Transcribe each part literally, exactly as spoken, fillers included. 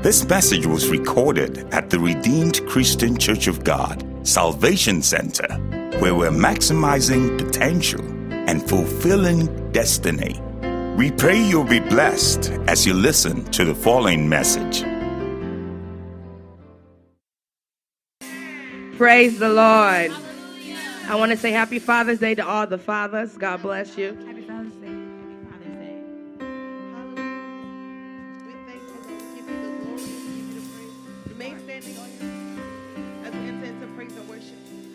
This message was recorded at the Redeemed Christian Church of God, Salvation Center, where we're maximizing potential and fulfilling destiny. We pray you'll be blessed as you listen to the following message. Praise the Lord. I want to say happy Father's Day to all the fathers. God bless you. Happy Father's Day. Happy Father's Day. Hallelujah. We thank you, Lord. We give you the glory. We give you the praise. Remain standing on your feet as we enter into praise and worship.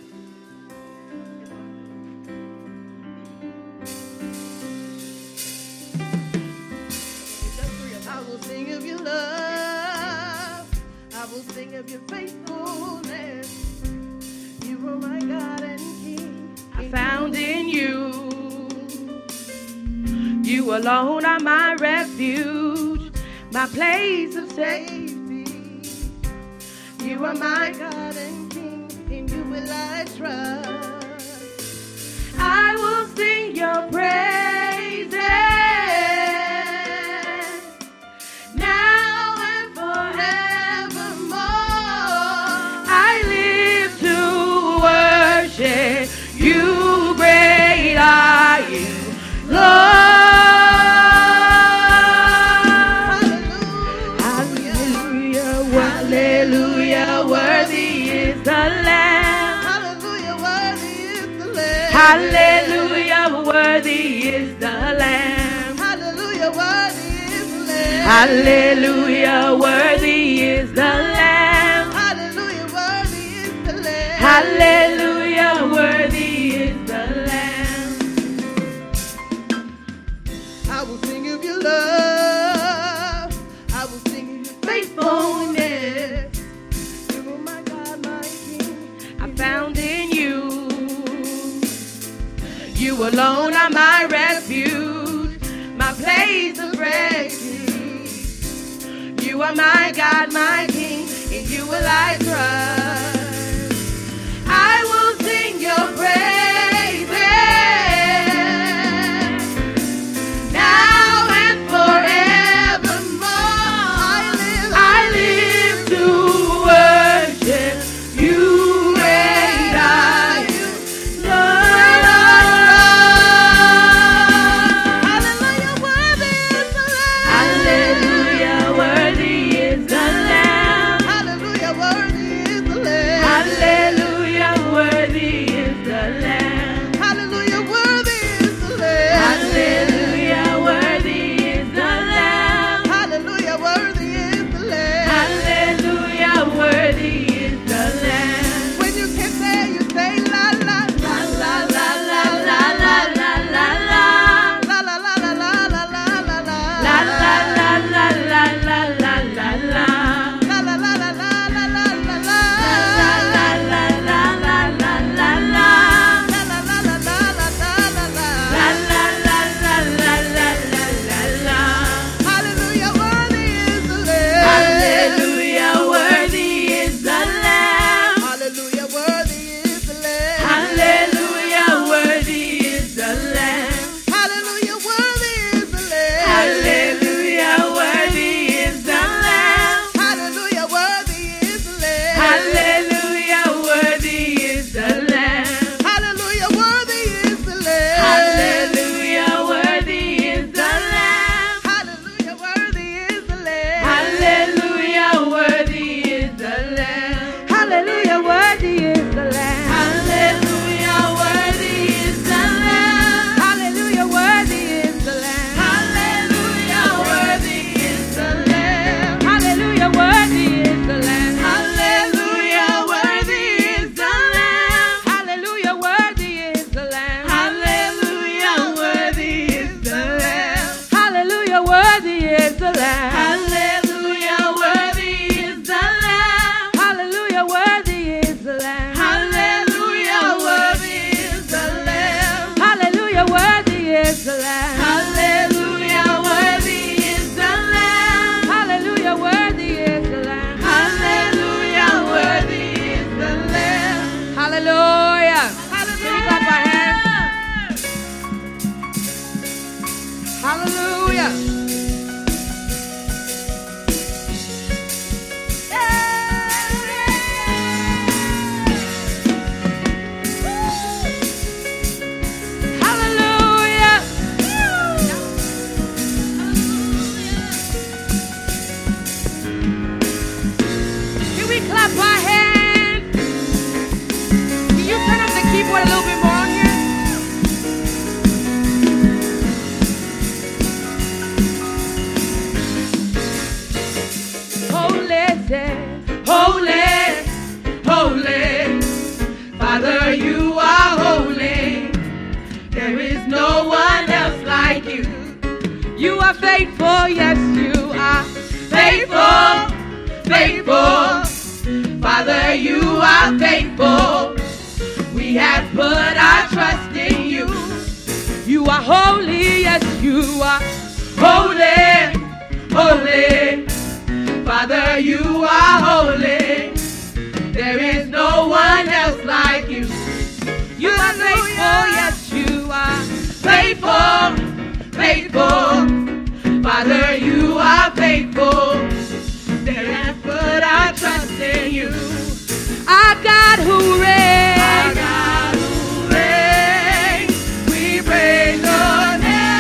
I will sing of your love. I will sing of your faithfulness. You are my God and King. I found in you. You alone are my refuge, my place of safety. You are my God and King. In you will I trust. I will sing your praises now and forevermore. I live to worship you, great are you, Lord. Hallelujah, hallelujah, worthy is the Lamb. Hallelujah, worthy is the Lamb. Hallelujah, worthy is the Lamb. Hallelujah, worthy is the Lamb. Hallelujah, worthy is the Lamb. Hallelujah, worthy is the Lamb. Hallelujah, worthy is the Lamb. I will sing of your love. I will sing of your faithfulness. You are my God, my King. I found in you. You alone are my refuge, my place of refuge. You are my God, my King. In you will I trust. I will sing your praises now and forevermore. I live to worship you, great are you, Lord. Hallelujah, worthy is the Lamb. Hallelujah, worthy is the Lamb. Hallelujah, worthy is the Lamb. are faithful, yes, you are faithful, faithful. Father, you are faithful. We have put our trust in you. You are holy, yes, you are holy, holy. Father, you are holy. There is no one else like you. You are faithful, yes, you are faithful, faithful. Father, you are faithful. There have put our trust in you. Our God who reigns, our God who reigns, we praise your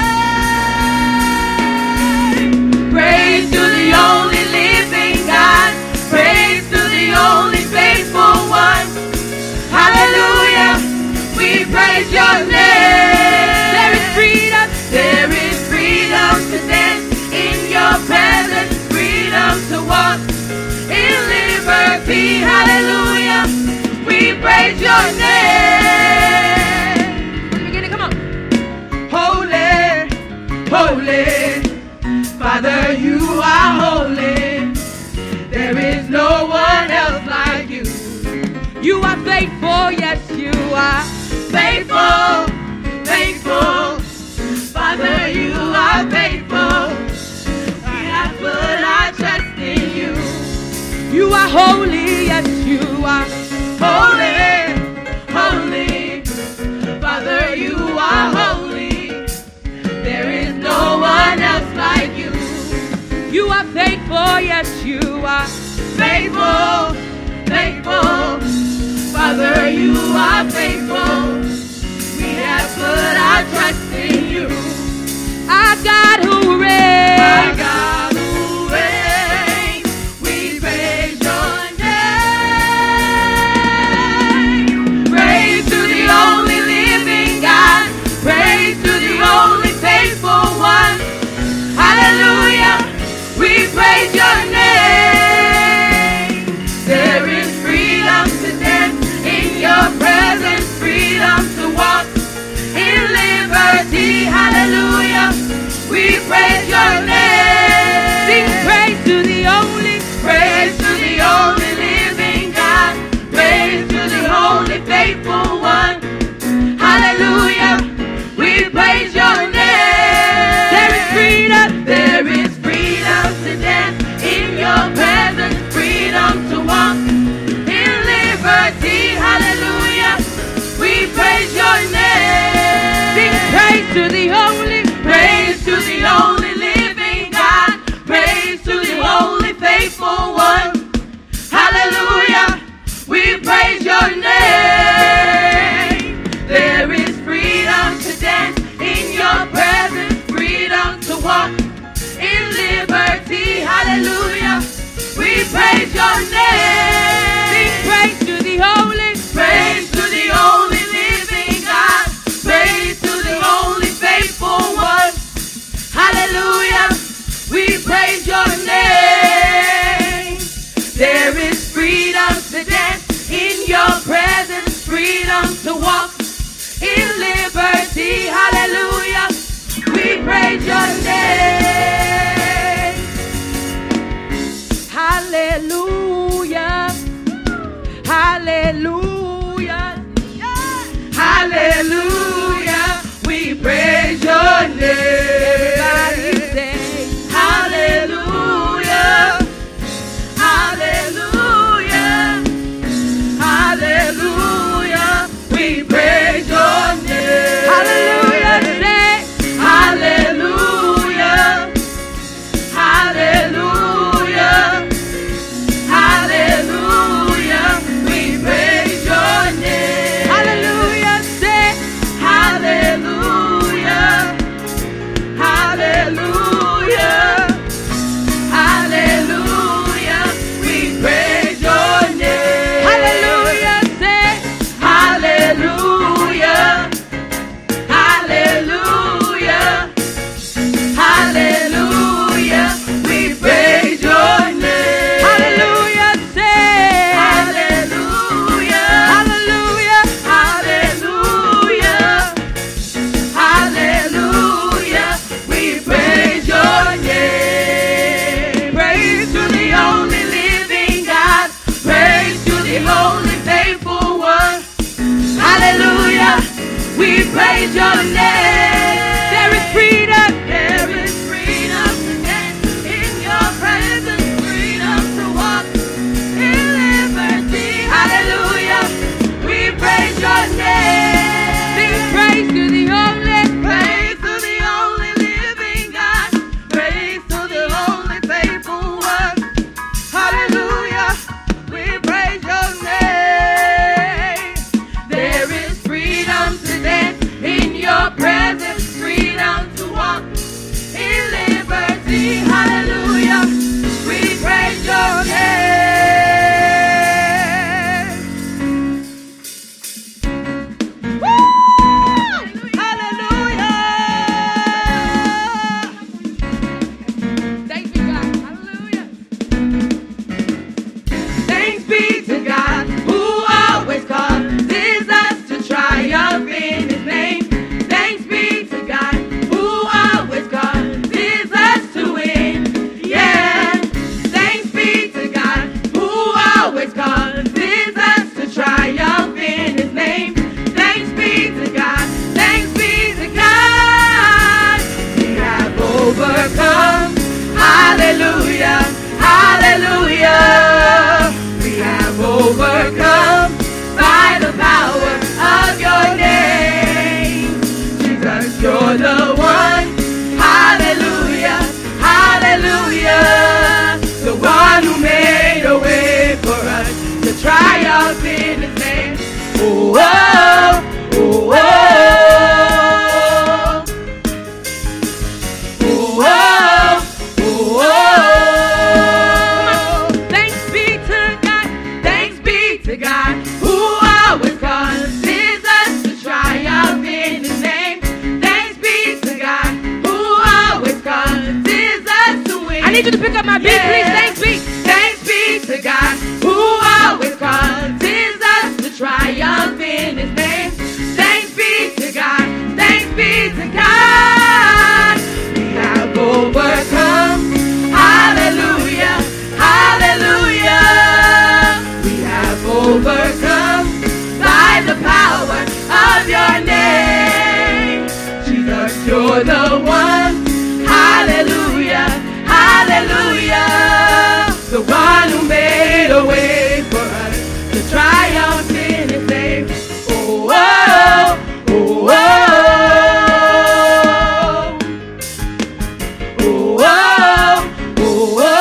name. Praise to the only living God. Praise to the only faithful one. Hallelujah, we praise your name. There is freedom, there is freedom to dance in your presence. Freedom to walk in liberty. Hallelujah, we praise your name. From the beginning, come on. Holy, holy, Father, you are holy. There is no one else like you. You are faithful, yes, you are faithful, faithful. Father, you are faithful. We have put our trust in you. You are holy, yes, you are holy, holy. Father, you are holy. There is no one else like you. You are faithful, yes, you are faithful, faithful. Father, you are faithful. We have put our trust in you. Our God who reigns, our God who reigns, we praise your name. Praise to the only living God. Praise to the only faithful one. Hallelujah, we praise your name. There is freedom to dance in your presence, freedom to walk in liberty. Hallelujah, we praise your name. Sing praise to the only, praise to the only living God. Praise to the only faithful one. Hallelujah, we praise your name. There is freedom, there is freedom to dance in your presence, freedom to walk in liberty. Hallelujah, we praise your name. Sing praise to the only, praise to the only living God. Praise to the only faithful one. Hallelujah, we praise your name. There is freedom to dance in your presence, freedom to walk in liberty. Hallelujah, we praise your name. Sing praise to the holy, praise to the only living God. Praise to the only faithful one. Hallelujah, we praise your name. There is freedom to dance in your presence, freedom to walk in liberty. Hallelujah, we praise your name. Hallelujah, hallelujah, hallelujah, we praise your name. Everybody say hallelujah, hallelujah, hallelujah, we praise your name. Hallelujah, say hallelujah, hallelujah, hallelujah, we praise your name. Hallelujah, say praise your name. There is freedom. There is freedom to dance in your presence. Freedom to walk in liberty. Hallelujah. We praise your name. Sing praise to the only, praise to the only living God. Praise to the only faithful one. Hallelujah. We praise your name. There is freedom to dance in your presence. Freedom to walk in liberty. Hallelujah. We praise your name. Woo! Hallelujah. Thank you, God. Hallelujah. Thanks be to God who always causes us to triumph in his name. Thanks be to God who always causes us to win. Yeah. Thanks be to God who always causes us to triumph in his name. Thanks be to God. Thanks be to God. We have overcome. Hallelujah. Hallelujah. We have overcome by the power of your name. Jesus, you're the one. Hallelujah. Hallelujah. The one who made a way for us to triumph in his name. Oh, oh, oh, oh. Oh, oh, oh, oh. Thanks be to God, thanks be to God, who always causes us to triumph in his name. Thanks be to God, who always causes us to win. I need you to pick up my beat, yeah. Please. Thanks be, thanks be to God, who always causes us to triumph in his name. Thanks be to God, thanks be to God. We have overcome. Hallelujah, hallelujah. We have overcome by the power of your name. Jesus, you're the one. Hallelujah, hallelujah. The one who made a way for us to triumph in his name. Oh, oh, oh, oh. Oh, oh, oh, oh.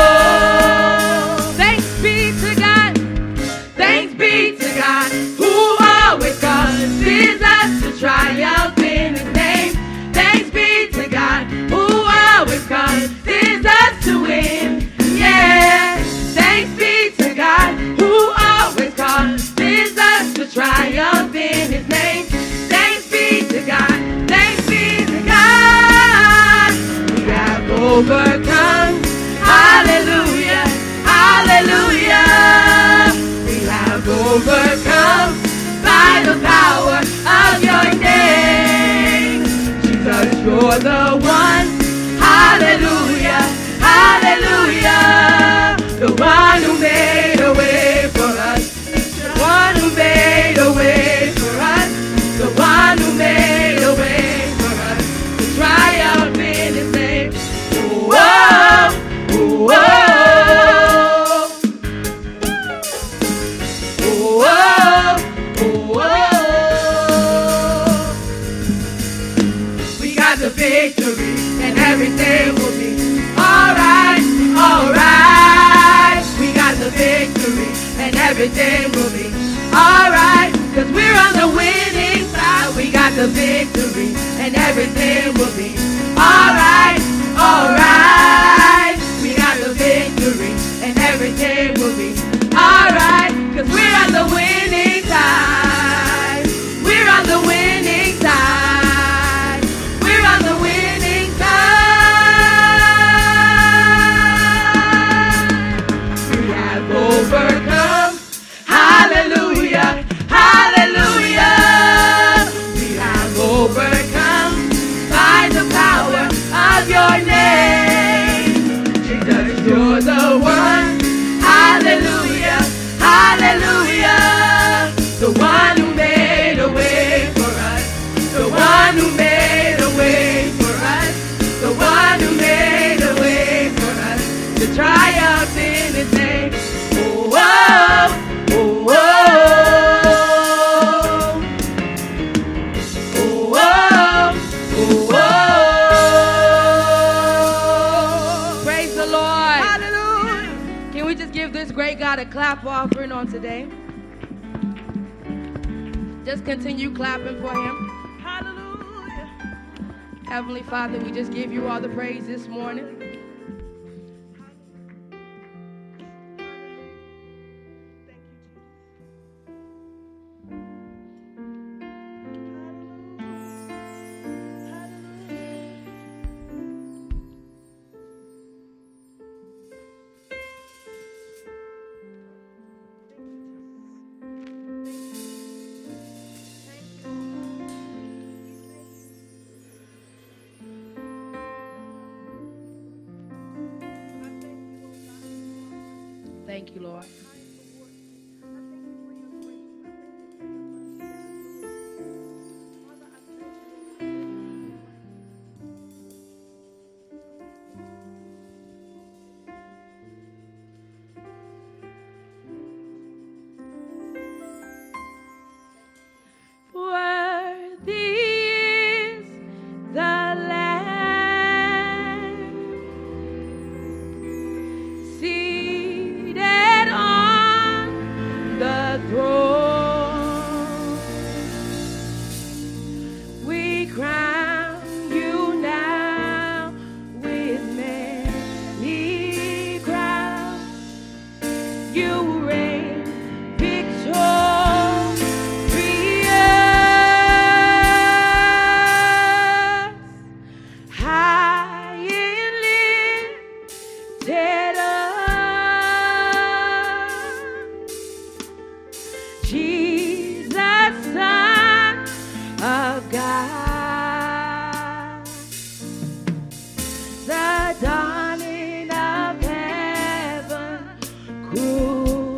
Thanks be to God. Thanks be to God who always causes us to triumph in his name. Thanks be to God who always causes us to win. Yeah. Thanks be to God who always causes us to triumph in his name. Thanks be to God. Thanks be to God. We have overcome. Hallelujah. Hallelujah. We have overcome by the power of your name. Jesus, you're the one. Hallelujah. Hallelujah. The one who made a way for us. The one who made a way for us. The one who made a way for us to triumph in his name. Oh, oh, oh, oh. Oh, oh, oh, oh. We got the victory and everything will be alright, alright. We got the victory and everything will be alright. Cause we're on the winning side. We got the victory and everything will be alright, alright. We got the victory and everything will be alright. Cause we're on the winning side. We're on the winning side. We're on the winning side. We have overcome. Hallelujah. Hallelujah. We have overcome by the power of your name. Jesus, you're the one. Hallelujah. Hallelujah. The one who made a way for us. The one Can we just give this great God a clap offering on today? Just continue clapping for him. Hallelujah. Heavenly Father, we just give you all the praise this morning. Thank you, Lord. The dawning of heaven grew.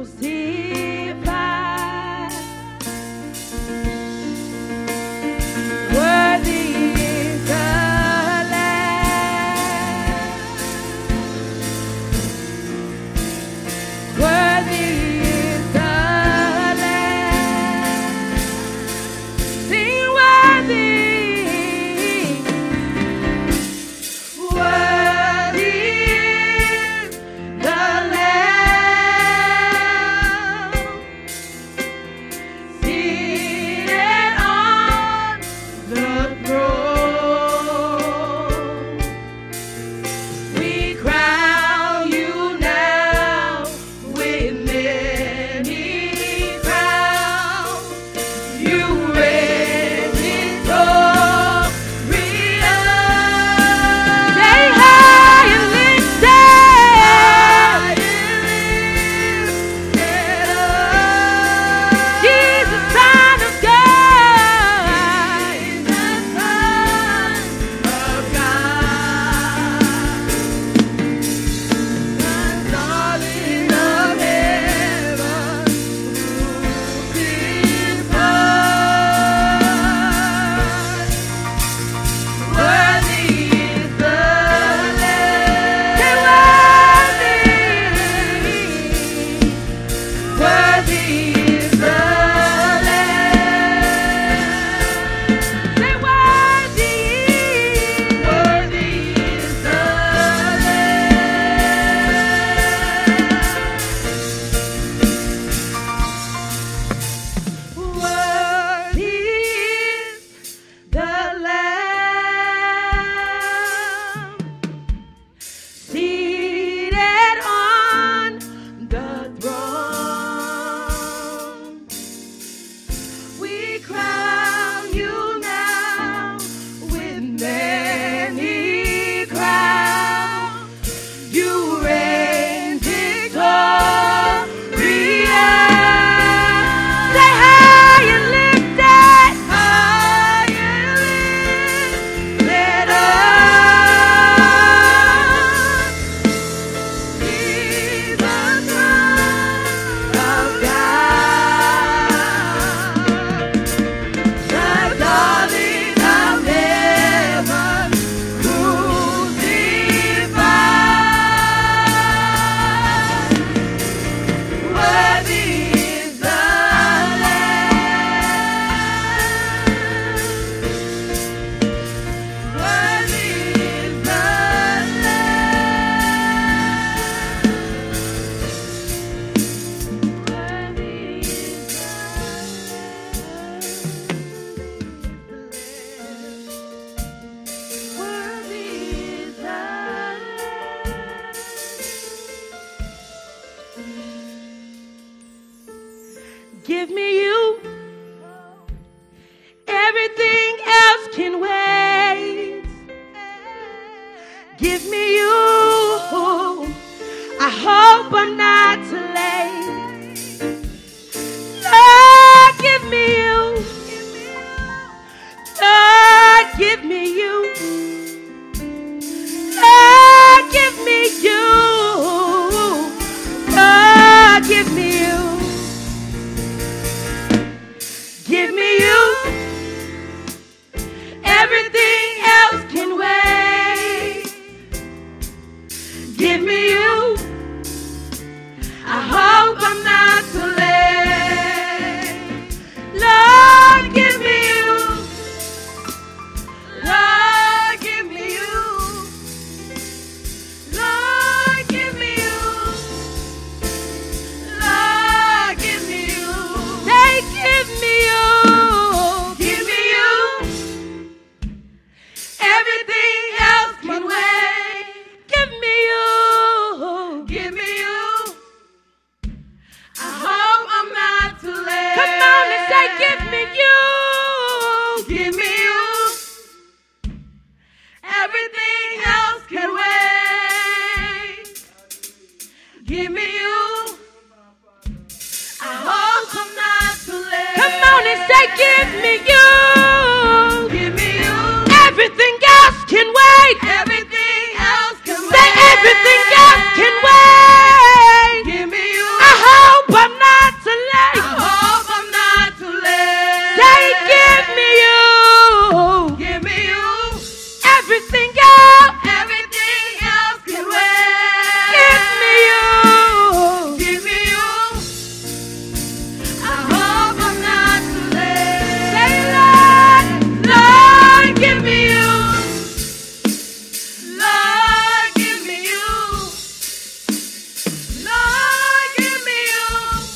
hope I'm not too late. Lord, give me you. Lord, give me you. Lord, give me you. Lord, give me you. Give me you. Everything else can wait. Give me you. I hope I'm not too late. Lord, give me you. Lord, give me you. Lord, give me you. Lord, give me you. Say, give me you. Give me you. Everything else can wait. Give me you. Give me you. I hope I'm not too late. Come on and say, give me you. Give me you. Everything else can wait. Give me you. I hope I'm not too late. Come on and say, give me you. Give me you. Everything else can wait. Everything else can wait. Say, everything else can wait. Give me you. I hope I'm not too late. I hope I'm not too late. Say, give me you. Give me you. Everything else. Everything else can wait. Give me you. Give me you. I hope I'm not too late. Say, Lord, Lord, give me you. Lord, give me you. Lord, give me you.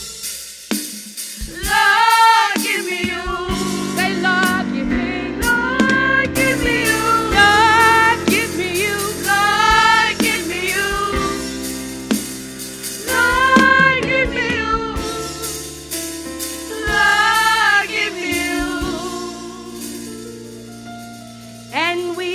Lord, give me you. Say, Lord, give me. Lord, give me you. Lord, give me you. Lord, give me you. Lord, give me you. Lord, give me you. And we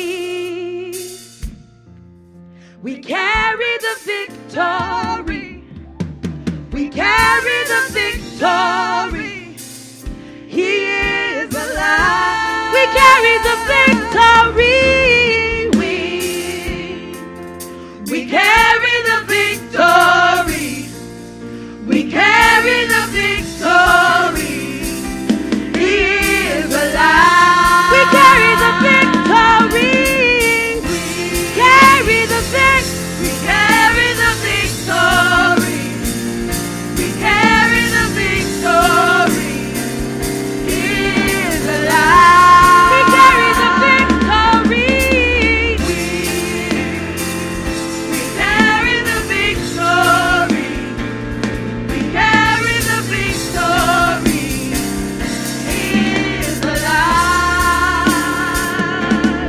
we carry the victory. We carry the victory. He is alive. We carry the victory. We we carry the victory. We carry the victory. He is alive. We carry the victory. We carry the victory. We carry the victory. We carry the victory. He is alive. We carry the victory. We, we carry the victory. We carry the victory. He is alive.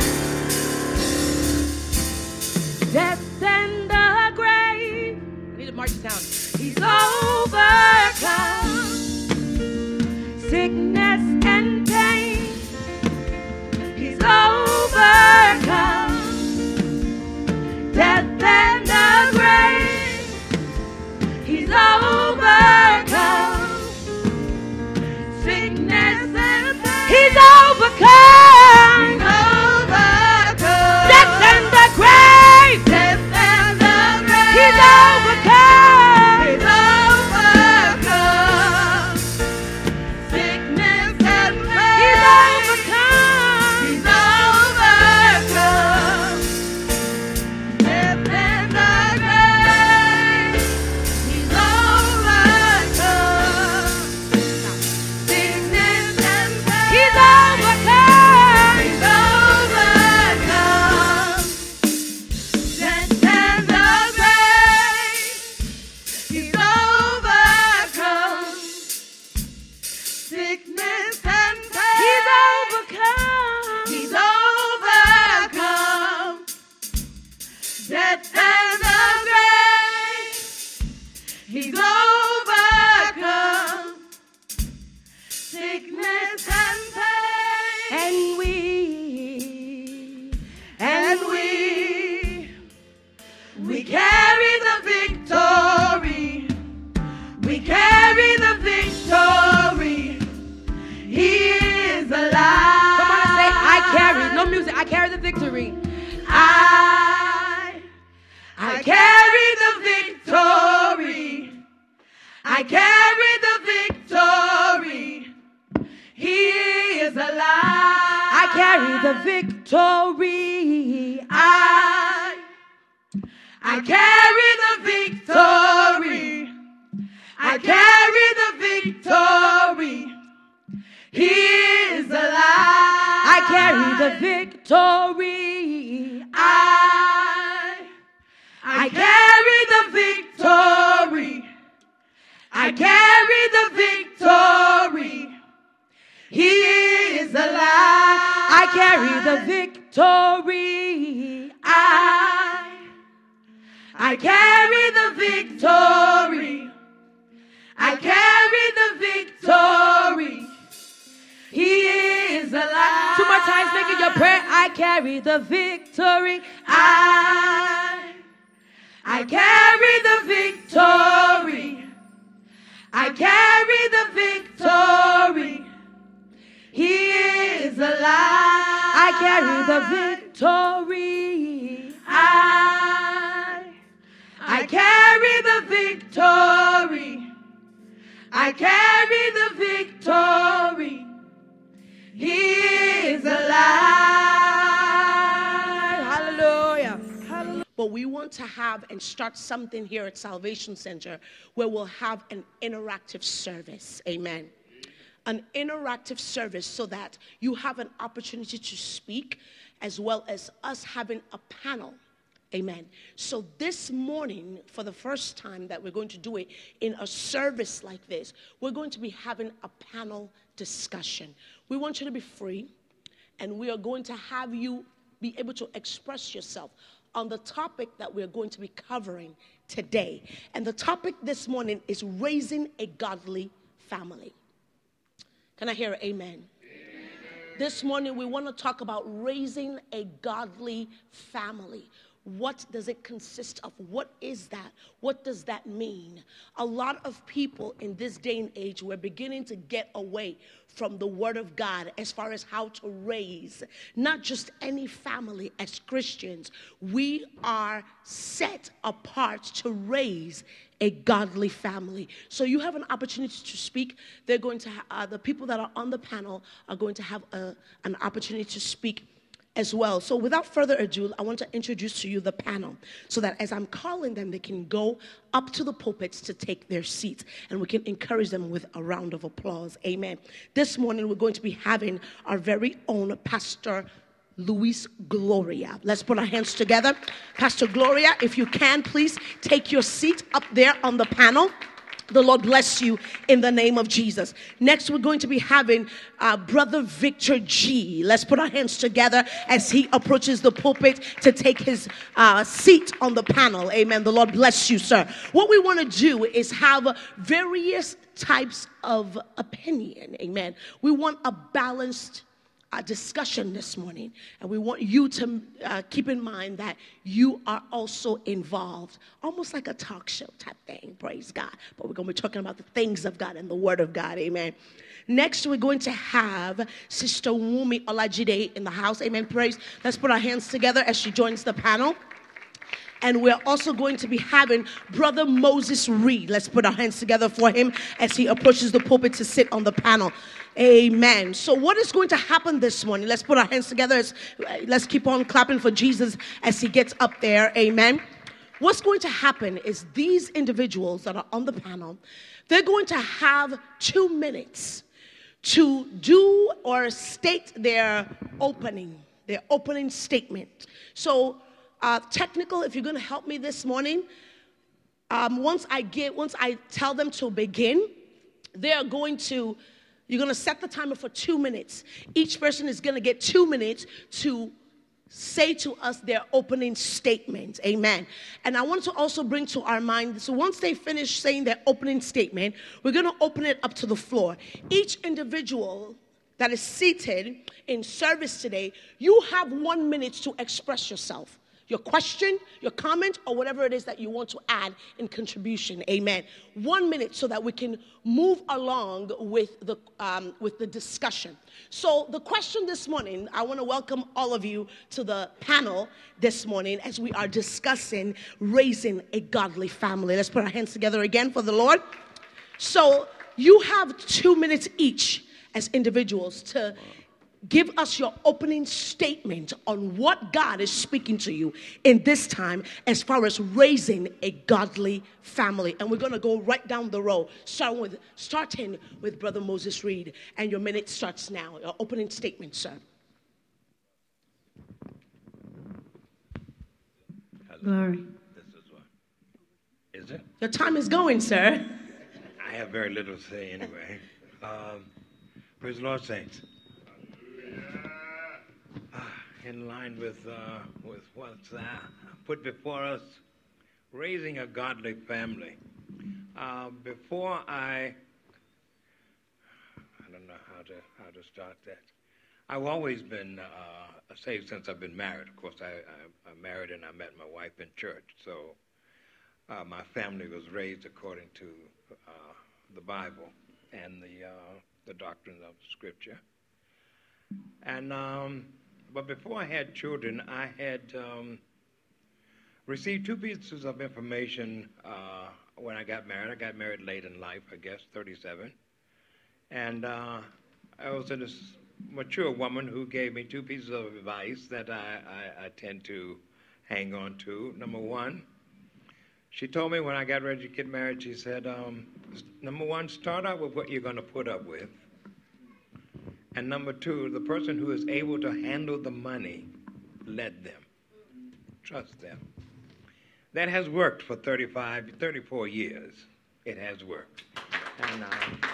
Death and the grave. I need to march down. He's overcome sickness and pain. He's overcome death and the grave. He's overcome sickness and pain. He's overcome. He's overcome death and the grave. Death and the grave. He's overcome. He's overcome sickness and pain. I carry the victory. He is alive. I carry the victory. I, I carry the victory. I carry the victory. He is alive. I carry the victory. I, I carry the victory. I carry the victory. He is alive. I carry the victory. I, I carry the victory. I carry the victory. He is alive. Two more times, make it your prayer. I carry the victory. I, I carry the victory. I carry the victory. He is alive. I carry the victory. I, I carry the victory. I carry the victory. He is alive. Hallelujah. Hallelujah. But we want to have and start something here at Salvation Center where we'll have an interactive service. Amen. An interactive service so that you have an opportunity to speak as well as us having a panel. Amen. So this morning, for the first time that we're going to do it in a service like this, we're going to be having a panel discussion. We want you to be free, and we are going to have you be able to express yourself on the topic that we're going to be covering today. And the topic this morning is raising a godly family. Can I hear an amen? This morning we want to talk about raising a godly family. What does it consist of? What is that? What does that mean? A lot of people in this day and age, we're beginning to get away from the Word of God as far as how to raise not just any family. As Christians, we are set apart to raise a godly family. So you have an opportunity to speak. They're going to ha- uh, the people that are on the panel are going to have a, an opportunity to speak as well. So without further ado, I want to introduce to you the panel so that as I'm calling them, they can go up to the pulpits to take their seats, and we can encourage them with a round of applause. Amen. This morning, we're going to be having our very own Pastor Luis Gloria. Let's put our hands together. Pastor Gloria, if you can, please take your seat up there on the panel. The Lord bless you in the name of Jesus. Next, we're going to be having uh, Brother Victor G. Let's put our hands together as he approaches the pulpit to take his uh, seat on the panel. Amen. The Lord bless you, sir. What we want to do is have various types of opinion. Amen. We want a balanced Uh, discussion this morning, and we want you to uh, keep in mind that you are also involved, almost like a talk show type thing. Praise God. But we're going to be talking about the things of God and the Word of God. Amen. Next, we're going to have Sister Wumi Olajide in the house. Amen. Praise. Let's put our hands together as she joins the panel. And we're also going to be having Brother Moses Reed. Let's put our hands together for him as he approaches the pulpit to sit on the panel. Amen. So what is going to happen this morning? Let's put our hands together. As, let's keep on clapping for Jesus as he gets up there. Amen. What's going to happen is these individuals that are on the panel, they're going to have two minutes to do or state their opening, their opening statement. So Uh, technical, if you're going to help me this morning, um, once I get, once I tell them to begin, they are going to, you're going to set the timer for two minutes. Each person is going to get two minutes to say to us their opening statement. Amen. And I want to also bring to our mind, so once they finish saying their opening statement, we're going to open it up to the floor. Each individual that is seated in service today, you have one minute to express yourself. Your question, your comment, or whatever it is that you want to add in contribution. Amen. One minute so that we can move along with the um, with the discussion. So the question this morning, I want to welcome all of you to the panel this morning as we are discussing raising a godly family. Let's put our hands together again for the Lord. So you have two minutes each as individuals to give us your opening statement on what God is speaking to you in this time as far as raising a godly family. And we're going to go right down the row, starting with, starting with Brother Moses Reed. And your minute starts now. Your opening statement, sir. Glory. This is what? Is it? Your time is going, sir. I have very little to say anyway. Um, praise the Lord, saints. In line with uh, with what's uh, put before us, raising a godly family. Uh, before I, I don't know how to how to start that. I've always been uh, saved since I've been married. Of course, I, I, I married and I met my wife in church. So uh, my family was raised according to uh, the Bible and the uh, the doctrines of Scripture. And um, but before I had children, I had um, received two pieces of information uh, when I got married. I got married late in life, I guess, thirty-seven. And uh, I was a mature woman who gave me two pieces of advice that I, I, I tend to hang on to. Number one, she told me when I got ready to get married, she said, um, number one, start out with what you're going to put up with. And number two, the person who is able to handle the money, let them. Trust them. That has worked for thirty-five, thirty-four years. It has worked. And uh,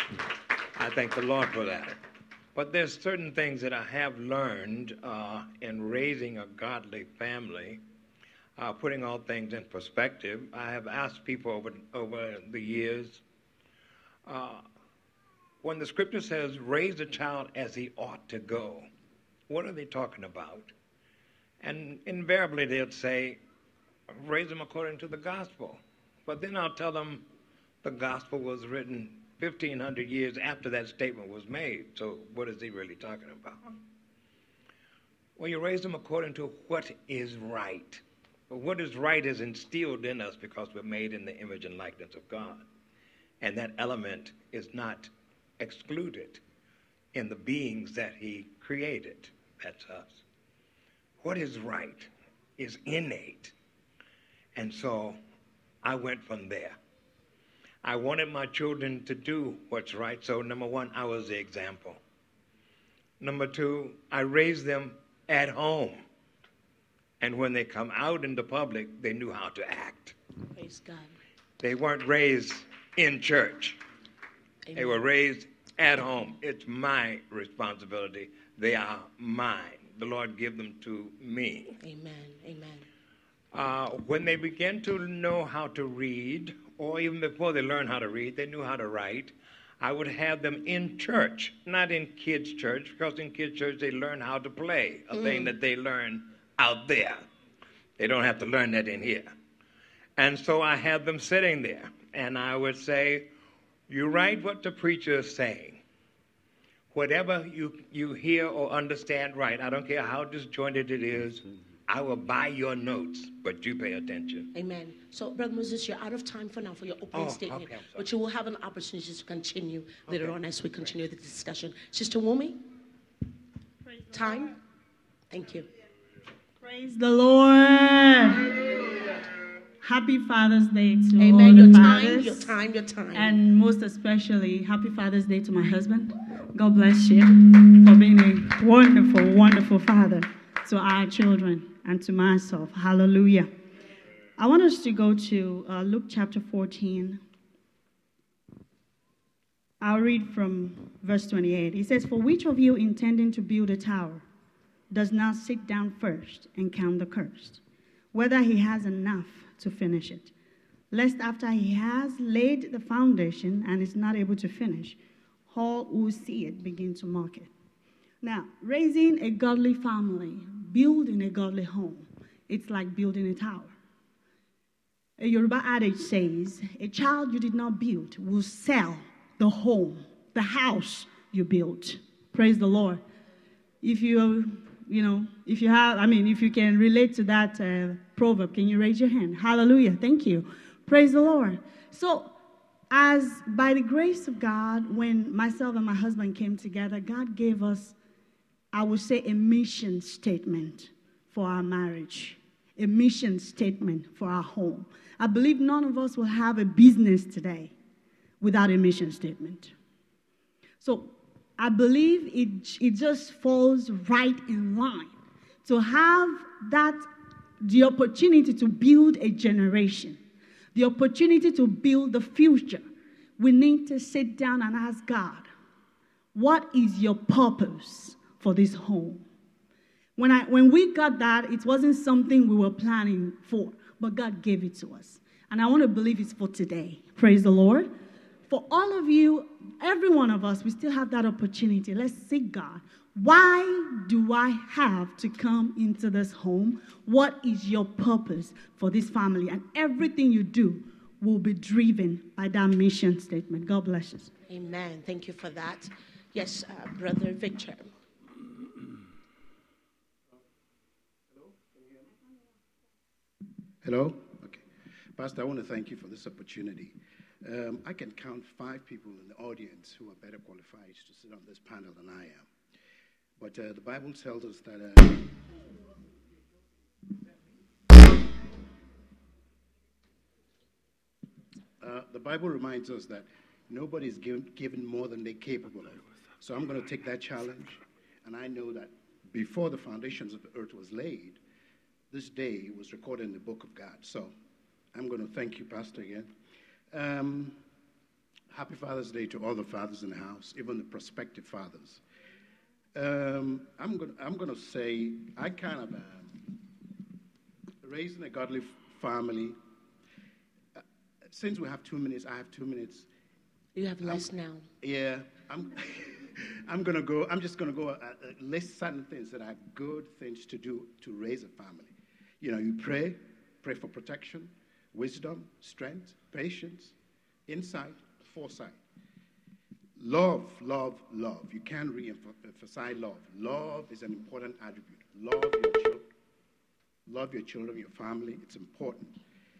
I thank the Lord for that. But there's certain things that I have learned uh, in raising a godly family, uh, putting all things in perspective. I have asked people over, over the years, uh, when the scripture says, raise a child as he ought to go, what are they talking about? And invariably they'll say, raise them according to the gospel. But then I'll tell them the gospel was written fifteen hundred years after that statement was made. So what is he really talking about? Well, you raise them according to what is right. But what is right is instilled in us because we're made in the image and likeness of God. And that element is not excluded in the beings that he created. That's us. What is right is innate. And so I went from there. I wanted my children to do what's right. So number one, I was the example. Number two, I raised them at home. And when they come out in the public, they knew how to act. Praise God. They weren't raised in church. Amen. They were raised at home. It's my responsibility. They are mine. The Lord gave them to me. Amen. Amen. Uh, when they began to know how to read, or even before they learned how to read, they knew how to write, I would have them in church, not in kids' church, because in kids' church they learn how to play, a mm. thing that they learn out there. They don't have to learn that in here. And so I had them sitting there, and I would say, you write what the preacher is saying. Whatever you, you hear or understand right, I don't care how disjointed it is, I will buy your notes, but you pay attention. Amen. So, Brother Moses, you're out of time for now for your opening oh, statement, okay, but you will have an opportunity to continue later okay. on as we continue the discussion. Sister Wumi? Time? Thank you. Praise the Lord. Hallelujah. Happy Father's Day to Amen. all Your the time, fathers. your time, your time. And most especially, Happy Father's Day to my husband. God bless you for being a wonderful, wonderful father to our children and to myself. Hallelujah. I want us to go to uh, Luke chapter fourteen. I'll read from verse twenty-eight. It says, for which of you intending to build a tower does not sit down first and count the cost, whether he has enough to finish it, lest after he has laid the foundation and is not able to finish, all who see it begin to mock it. Now, raising a godly family, building a godly home, it's like building a tower. A Yoruba adage says, a child you did not build will sell the home, the house you built. Praise the Lord. If you, you know, if you have, I mean, if you can relate to that uh, proverb, can you raise your hand? Hallelujah. Thank you. Praise the Lord. So, as by the grace of God, when myself and my husband came together, God gave us, I would say, a mission statement for our marriage, a mission statement for our home. I believe none of us will have a business today without a mission statement. So I believe it, it just falls right in line to have that, the opportunity to build a generation, the opportunity to build the future. We need to sit down and ask God, what is your purpose for this home? When, I, when we got that, it wasn't something we were planning for, but God gave it to us. And I want to believe it's for today. Praise the Lord. For all of you, every one of us, we still have that opportunity. Let's seek God. Why do I have to come into this home? What is your purpose for this family? And everything you do will be driven by that mission statement. God bless you. Amen. Thank you for that. Yes, uh, Brother Victor. Hello? Okay. Pastor, I want to thank you for this opportunity. Um, I can count five people in the audience who are better qualified to sit on this panel than I am. But uh, the Bible tells us that uh, uh, the Bible reminds us that nobody is given, given more than they're capable of. So I'm going to take that challenge, and I know that before the foundations of the earth was laid, this day was recorded in the book of God. So I'm going to thank you, Pastor, again. Um, happy Father's Day to all the fathers in the house, even the prospective fathers. Um, I'm going I'm going to say I kind of um, raised in a godly family. Uh, since we have two minutes, I have two minutes. You have less I'm, now. Yeah, I'm. I'm going to go. I'm just going to go uh, uh, list certain things that are good things to do to raise a family. You know, you pray, pray for protection, wisdom, strength, patience, insight, foresight. Love, love, love. You can't re-emphasize love. Love is an important attribute. Love your children. Love your children, your family. It's important.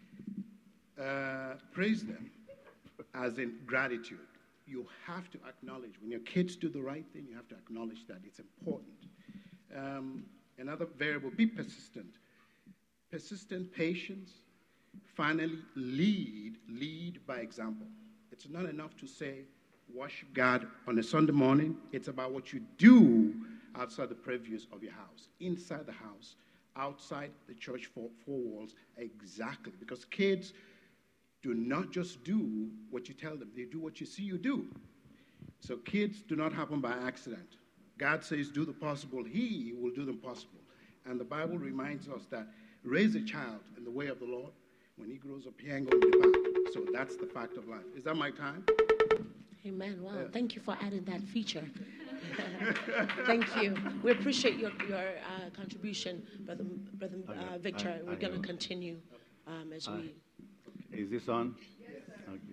Uh, praise them as in gratitude. You have to acknowledge when your kids do the right thing, you have to acknowledge that it's important. Um, another variable, be persistent. Persistent patience. Finally, lead. Lead by example. It's not enough to say, worship God on a Sunday morning. It's about what you do outside the purviews of your house, inside the house, outside the church four, four walls. Exactly. Because kids do not just do what you tell them. They do what you see you do. So kids do not happen by accident. God says, do the possible. He will do the possible. And the Bible reminds us that raise a child in the way of the Lord. When he grows up, he ain't going to depart. So that's the fact of life. Is that my time? Amen. Wow. Yeah. Thank you for adding that feature. Thank you. We appreciate your, your uh, contribution, Brother, Brother uh, Victor. I, I, We're going to I, continue um, as I, we... Is this on? Yes. Okay.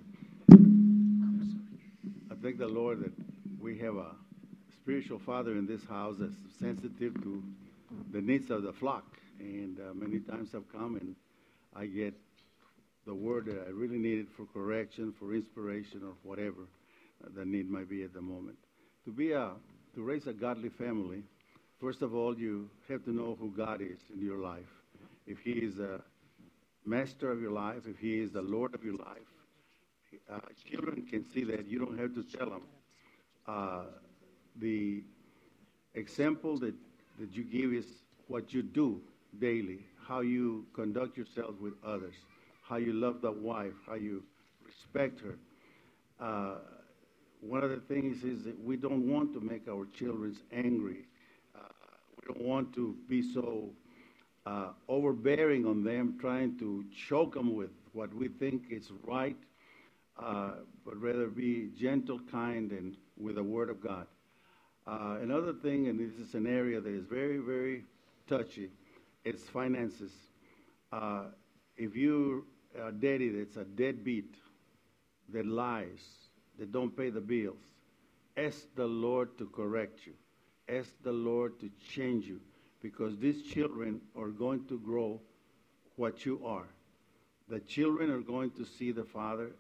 I thank the Lord that we have a spiritual father in this house that's sensitive to the needs of the flock. And uh, many times I've come and I get the word that I really needed for correction, for inspiration, or whatever the need might be at the moment. To be a, to raise a godly family, first of all, you have to know who God is in your life. If he is a master of your life, if he is the Lord of your life, uh, children can see that. You don't have to tell them. Uh, the example that, that you give is what you do daily, how you conduct yourself with others, how you love the wife, how you respect her. Uh, one of the things is that we don't want to make our children angry. Uh, we don't want to be so uh, overbearing on them, trying to choke them with what we think is right, uh, but rather be gentle, kind, and with the Word of God. Uh, another thing, and this is an area that is very, very touchy, it's finances. Uh, if you're a daddy that's a deadbeat, that lies, that don't pay the bills, ask the Lord to correct you. Ask the Lord to change you, because these children are going to grow what you are. The children are going to see the father,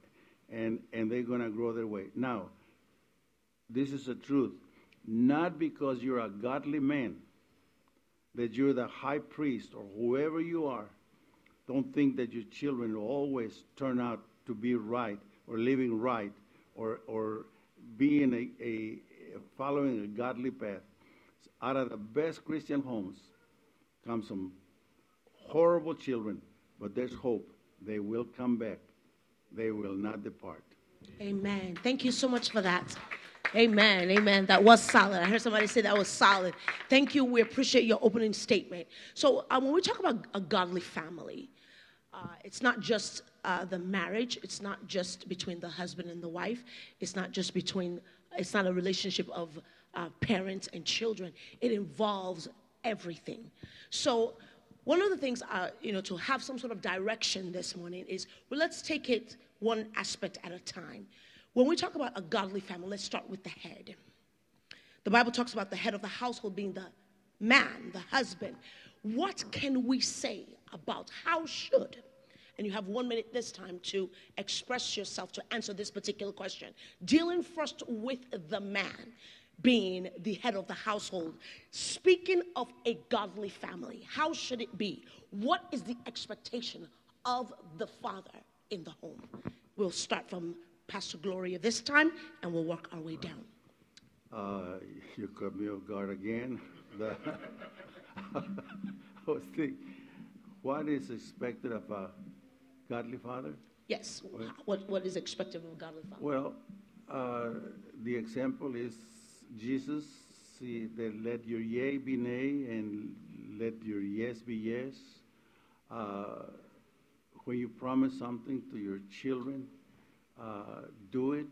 and, and they're going to grow their way. Now, this is the truth. Not because you're a godly man, that you're the high priest or whoever you are. Don't think that your children will always turn out to be right or living right or or being a, a following a godly path. Out of the best Christian homes comes some horrible children, but there's hope. They will come back. They will not depart. Amen. Thank you so much for that. Amen. Amen. That was solid. I heard somebody say that was solid. Thank you. We appreciate your opening statement. So uh, when we talk about a godly family, uh, it's not just uh, the marriage. It's not just between the husband and the wife. It's not just between, it's not a relationship of uh, parents and children. It involves everything. So one of the things, uh, you know, to have some sort of direction this morning is, well, let's take it one aspect at a time. When we talk about a godly family, let's start with the head. The Bible talks about the head of the household being the man, the husband. What can we say about how should, and you have one minute this time to express yourself to answer this particular question, dealing first with the man being the head of the household. Speaking of a godly family, how should it be? What is the expectation of the father in the home? We'll start from Pastor Gloria this time, and we'll work our way down. Uh, you caught me off guard again. The I was thinking, what is expected of a godly father? Yes. What What is expected of a godly father? Well, uh, the example is Jesus. See, that let your yea be nay, and let your yes be yes. Uh, when you promise something to your children, Uh, do it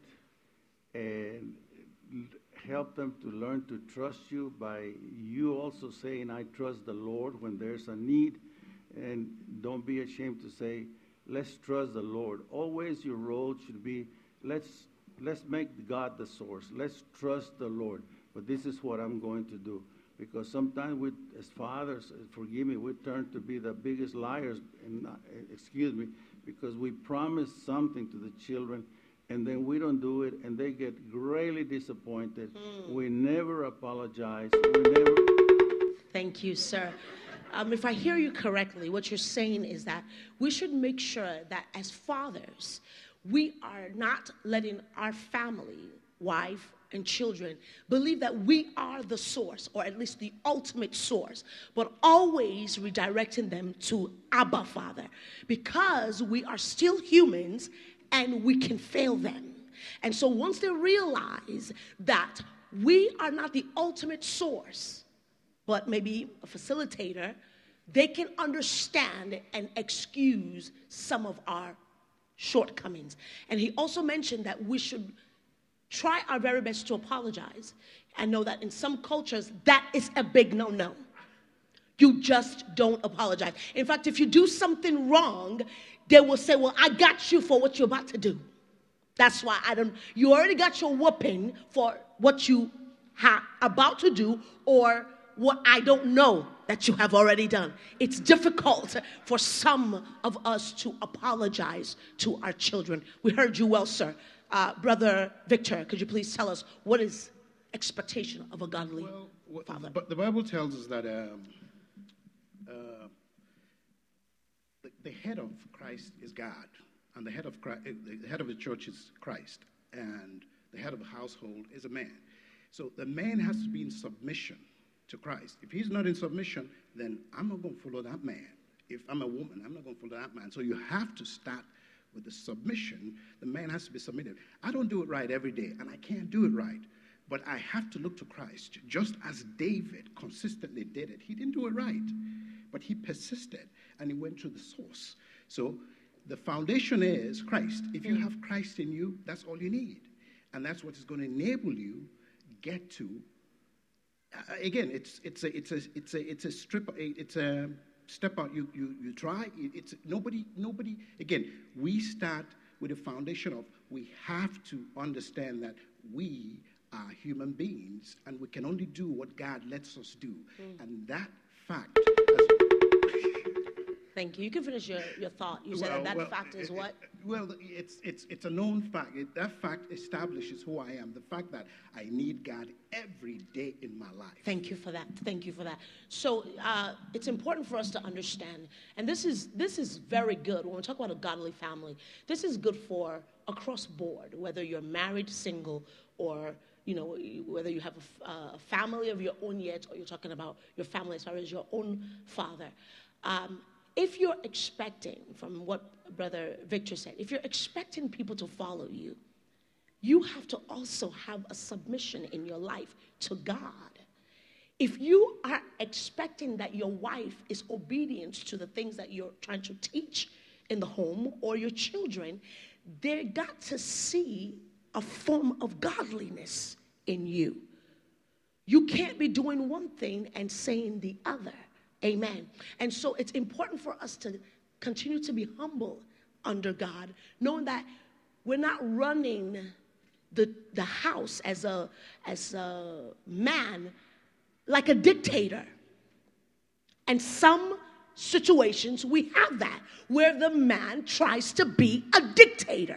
and help them to learn to trust you by you also saying, I trust the Lord when there's a need. And don't be ashamed to say, let's trust the Lord. Always your role should be, let's let's make God the source. Let's trust the Lord. But this is what I'm going to do. Because sometimes we, as fathers, forgive me, we turn to be the biggest liars, and not, excuse me, because we promise something to the children, and then we don't do it, and they get greatly disappointed. Mm. We never apologize. We never. Thank you, sir. Um, if I hear you correctly, what you're saying is that we should make sure that as fathers, we are not letting our family, wife, and children believe that we are the source, or at least the ultimate source, but always redirecting them to Abba Father, because we are still humans and we can fail them. And so once they realize that we are not the ultimate source, but maybe a facilitator, they can understand and excuse some of our shortcomings. And he also mentioned that we should try our very best to apologize. I know that in some cultures, that is a big no-no. You just don't apologize. In fact, if you do something wrong, they will say, well, I got you for what you're about to do. That's why I don't, you already got your whooping for what you are about to do, or what I don't know that you have already done. It's difficult for some of us to apologize to our children. We heard you well, sir. Uh, Brother Victor, could you please tell us what is expectation of a godly well, what, father? But the Bible tells us that um, uh, the, the head of Christ is God, and the head of Christ, the head of the church is Christ, and the head of the household is a man. So the man has to be in submission to Christ. If he's not in submission, then I'm not going to follow that man. If I'm a woman, I'm not going to follow that man. So you have to start with the submission. The man has to be submitted. I don't do it right every day, and I can't do it right. But I have to look to Christ, just as David consistently did it. He didn't do it right, but he persisted, and he went to the source. So the foundation is Christ. If you have Christ in you, that's all you need. And that's what is going to enable you get to, uh, again, it's it's a it's a it's a it's a strip it's a step out you you you try. It's nobody nobody again, we start with a foundation of we have to understand that we are human beings, and we can only do what God lets us do. Mm. And that fact, Thank you. You can finish your, your thought. You said Well, that that well, fact is it- what? it- Well, it's, it's, it's a known fact. It, that fact establishes who I am, the fact that I need God every day in my life. Thank you for that. Thank you for that. So uh, it's important for us to understand, and this is this is very good when we talk about a godly family. This is good for across board, whether you're married, single, or you know whether you have a, a family of your own yet, or you're talking about your family as far as your own father. Um, if you're expecting, from what Brother Victor said, if you're expecting people to follow you, you have to also have a submission in your life to God. If you are expecting that your wife is obedient to the things that you're trying to teach in the home, or your children, they got to see a form of godliness in you. You can't be doing one thing and saying the other. Amen. And so it's important for us to continue to be humble under God, knowing that we're not running the, the house as a, as a man like a dictator. And some situations we have that, where the man tries to be a dictator.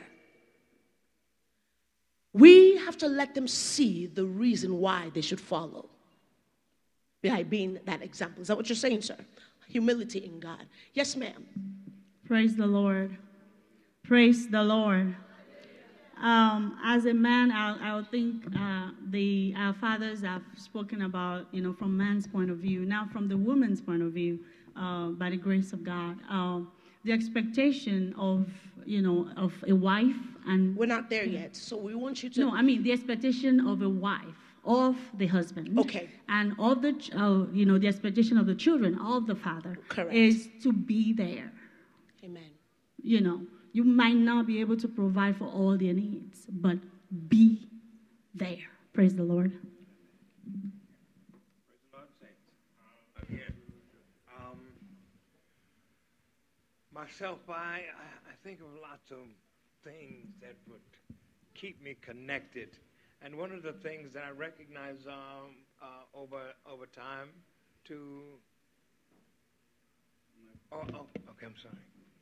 We have to let them see the reason why they should follow. By being that example. Is that what you're saying, sir? Humility in God. Yes, ma'am. Praise the Lord. Praise the Lord. Um, as a man, I, I would think uh, the our fathers have spoken about, you know, from man's point of view. Now, from the woman's point of view, uh, by the grace of God, uh, the expectation of, you know, of a wife and we're not there yet, so we want you to. No, I mean the expectation of a wife, of the husband, okay, and of the, uh, you know, the expectation of the children, of the father, correct, is to be there. Amen. You know, you might not be able to provide for all their needs, but be there. Praise the Lord. Praise the Lord, saints. Uh, again, um, myself, I, I I think of lots of things that would keep me connected. And one of the things that I recognize um, uh, over over time to, oh, oh, okay, I'm sorry.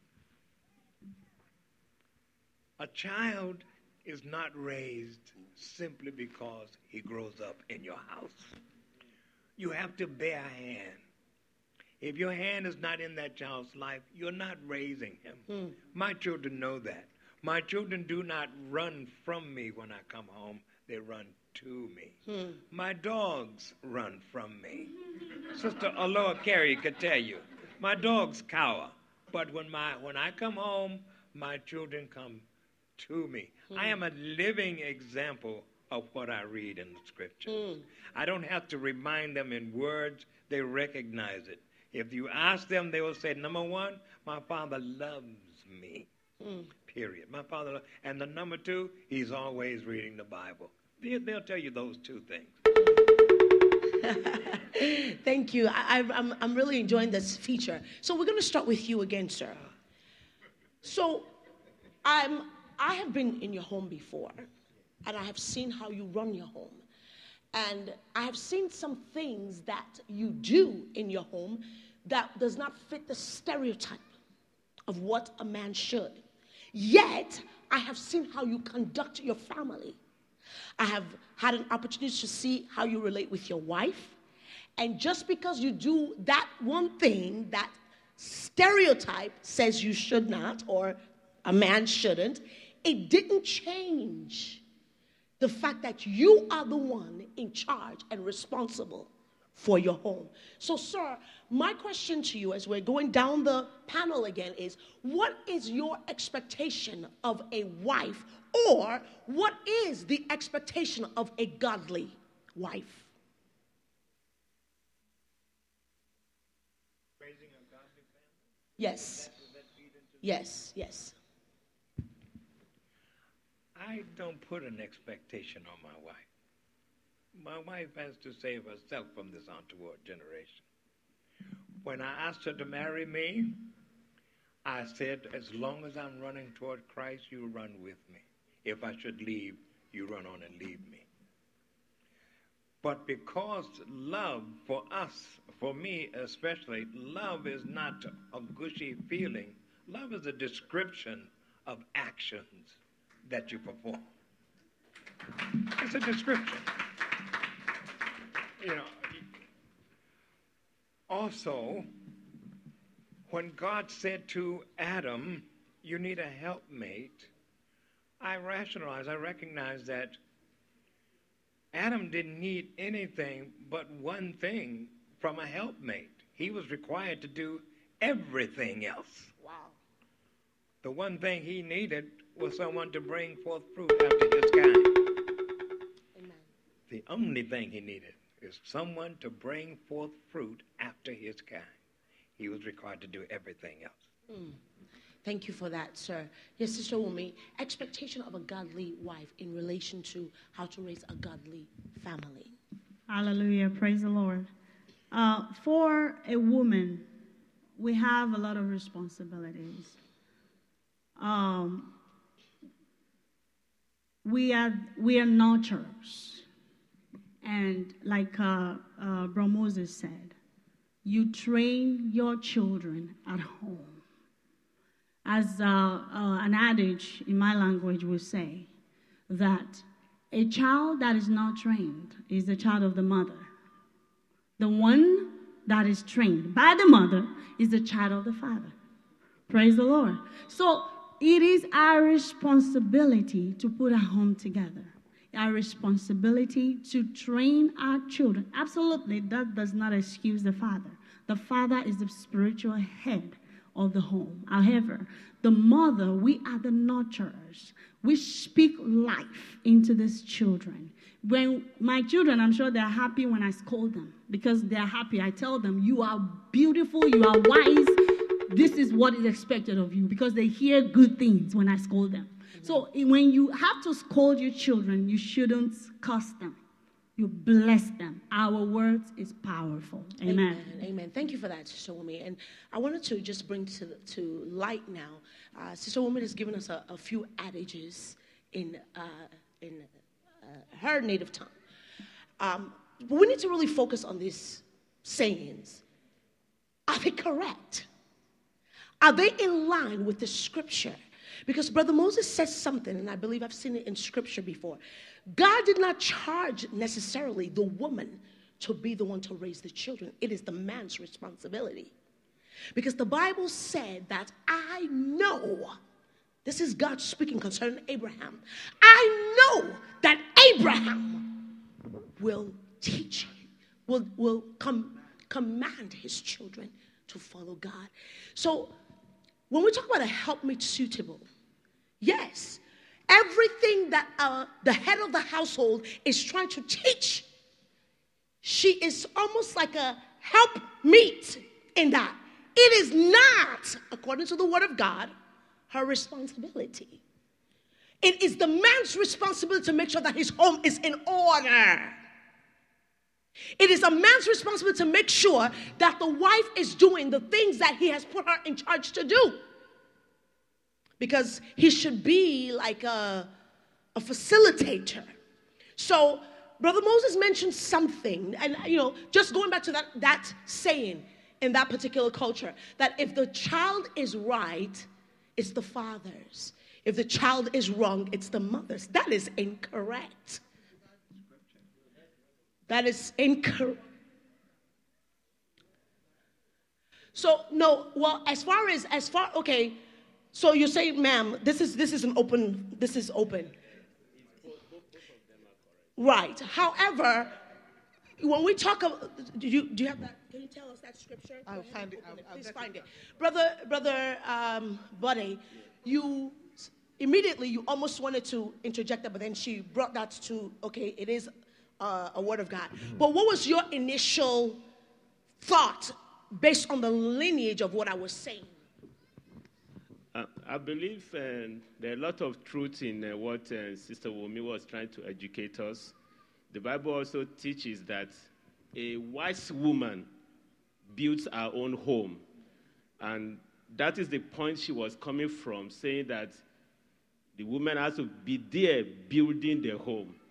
A child is not raised simply because he grows up in your house. You have to bear a hand. If your hand is not in that child's life, you're not raising him. Hmm. My children know that. My children do not run from me when I come home. They run to me. Hmm. My dogs run from me. Sister Aloha Carey could tell you. My dogs cower. But when my when I come home, my children come to me. Hmm. I am a living example of what I read in the scriptures. Hmm. I don't have to remind them in words. They recognize it. If you ask them, they will say, number one, my father loves me. Hmm. Period. My father, and the number two, he's always reading the Bible. They'll tell you those two things. Thank you. I, I'm, I'm really enjoying this feature. So we're going to start with you again, sir. So I'm, I have been in your home before, and I have seen how you run your home. And I have seen some things that you do in your home that does not fit the stereotype of what a man should. Yet, I have seen how you conduct your family. I have had an opportunity to see how you relate with your wife. And just because you do that one thing that stereotype says you should not, or a man shouldn't, it didn't change the fact that you are the one in charge and responsible for your home. So, sir, my question to you as we're going down the panel again is, what is your expectation of a wife, or what is the expectation of a godly wife? Raising a godly family? Yes. Yes, yes. I don't put an expectation on my wife. My wife has to save herself from this untoward generation. When I asked her to marry me, I said, as long as I'm running toward Christ, you run with me. If I should leave, you run on and leave me. But because love, for us, for me especially, love is not a gushy feeling. Love is a description of actions that you perform. It's a description. You know, also, when God said to Adam, you need a helpmate, I rationalized, I recognized that Adam didn't need anything but one thing from a helpmate. He was required to do everything else. Wow. The one thing he needed was someone to bring forth fruit after his kind. Amen. The only thing he needed is someone to bring forth fruit after his kind. He was required to do everything else. Mm. Thank you for that, sir. Yes, Sister Wumi, expectation of a godly wife in relation to how to raise a godly family. Hallelujah. Praise the Lord. Uh, for a woman, we have a lot of responsibilities. Um, we are we are nurturers. And like uh, uh, Bro Moses said, you train your children at home. As uh, uh, an adage in my language will say, that a child that is not trained is the child of the mother. The one that is trained by the mother is the child of the father. Praise the Lord. So it is our responsibility to put our home together. Our responsibility to train our children. Absolutely, that does not excuse the father. The father is the spiritual head of the home. However, the mother, we are the nurturers. We speak life into these children. When my children, I'm sure they're happy when I scold them because they're happy. I tell them, you are beautiful, you are wise. This is what is expected of you because they hear good things when I scold them. So when you have to scold your children, you shouldn't curse them. You bless them. Our words is powerful. Amen. Amen. Amen. Thank you for that, Sister Wumi. And I wanted to just bring to to light now. Uh, Sister Wumi has given us a, a few adages in uh, in uh, her native tongue. Um, but we need to really focus on these sayings. Are they correct? Are they in line with the scripture? Because Brother Moses says something, and I believe I've seen it in scripture before. God did not charge necessarily the woman to be the one to raise the children. It is the man's responsibility. Because the Bible said that I know, this is God speaking concerning Abraham, I know that Abraham will teach, will, will com- command his children to follow God. So when we talk about a helpmate suitable, yes, everything that uh, the head of the household is trying to teach, she is almost like a helpmeet in that. It is not, according to the word of God, her responsibility. It is the man's responsibility to make sure that his home is in order. It is a man's responsibility to make sure that the wife is doing the things that he has put her in charge to do. Because he should be like a, a facilitator. So Brother Moses mentioned something, and you know, just going back to that, that saying in that particular culture, that if the child is right, it's the father's. If the child is wrong, it's the mother's. That is incorrect. That is incorrect. So no, well, as far as as far okay, so you say, ma'am, this is this is an open. This is open. Right. However, when we talk about, do you do you have that? Can you tell us that scripture? I'll find it. I'll, it. I'll Please get find it. it, brother. Brother um, Buddy, you immediately you almost wanted to interject that, but then she brought that to okay. It is uh, a word of God. But what was your initial thought based on the lineage of what I was saying? Uh, I believe uh, there are a lot of truth in uh, what uh, Sister Wumi was trying to educate us. The Bible also teaches that a wise woman builds her own home. And that is the point she was coming from, saying that the woman has to be there building the home.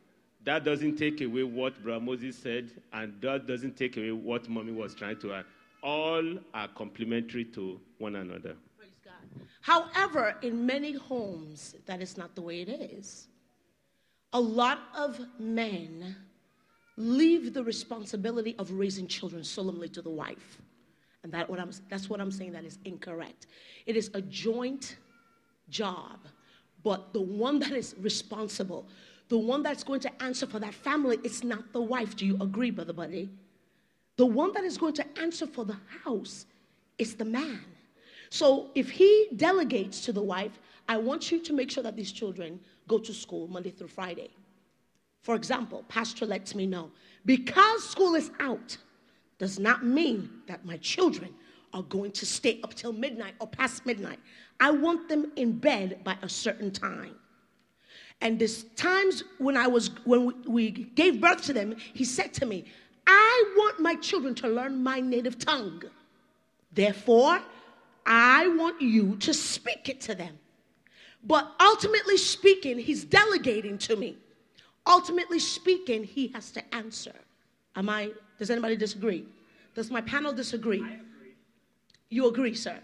that doesn't take away what Brother Moses said, and that doesn't take away what Mommy was trying to add. All are complementary to one another. Praise God. However, in many homes, that is not the way it is. A lot of men leave the responsibility of raising children solemnly to the wife. And that what I'm, that's what I'm saying that is incorrect. It is a joint job, but the one that is responsible, the one that's going to answer for that family, it's not the wife. Do you agree, Brother Buddy? The one that is going to answer for the house is the man. So if he delegates to the wife, I want you to make sure that these children go to school Monday through Friday. For example, pastor lets me know, because school is out, does not mean that my children are going to stay up till midnight or past midnight. I want them in bed by a certain time. And there's times when I was, when we, we gave birth to them, he said to me, I want my children to learn my native tongue. Therefore, I want you to speak it to them. But ultimately speaking, he's delegating to me. Ultimately speaking, he has to answer. Am I, does anybody disagree? Does my panel disagree? I agree. You agree, sir?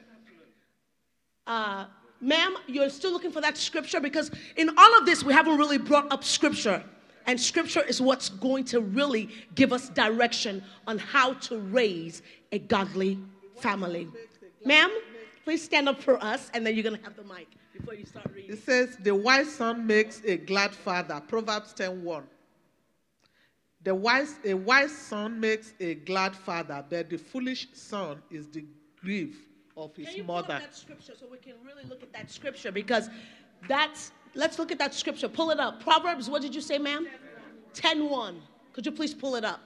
Uh, ma'am, you're still looking for that scripture? Because in all of this, we haven't really brought up scripture. And scripture is what's going to really give us direction on how to raise a godly family. Ma'am, please stand up for us, and then you're going to have the mic before you start reading. It says, the wise son makes a glad father. Proverbs ten one. The wise, a wise son makes a glad father, but the foolish son is the grief of his can you mother. Pull up that scripture so we can really look at that scripture? Because that's, let's look at that scripture. Pull it up. Proverbs, what did you say, ma'am? ten one. Could you please pull it up?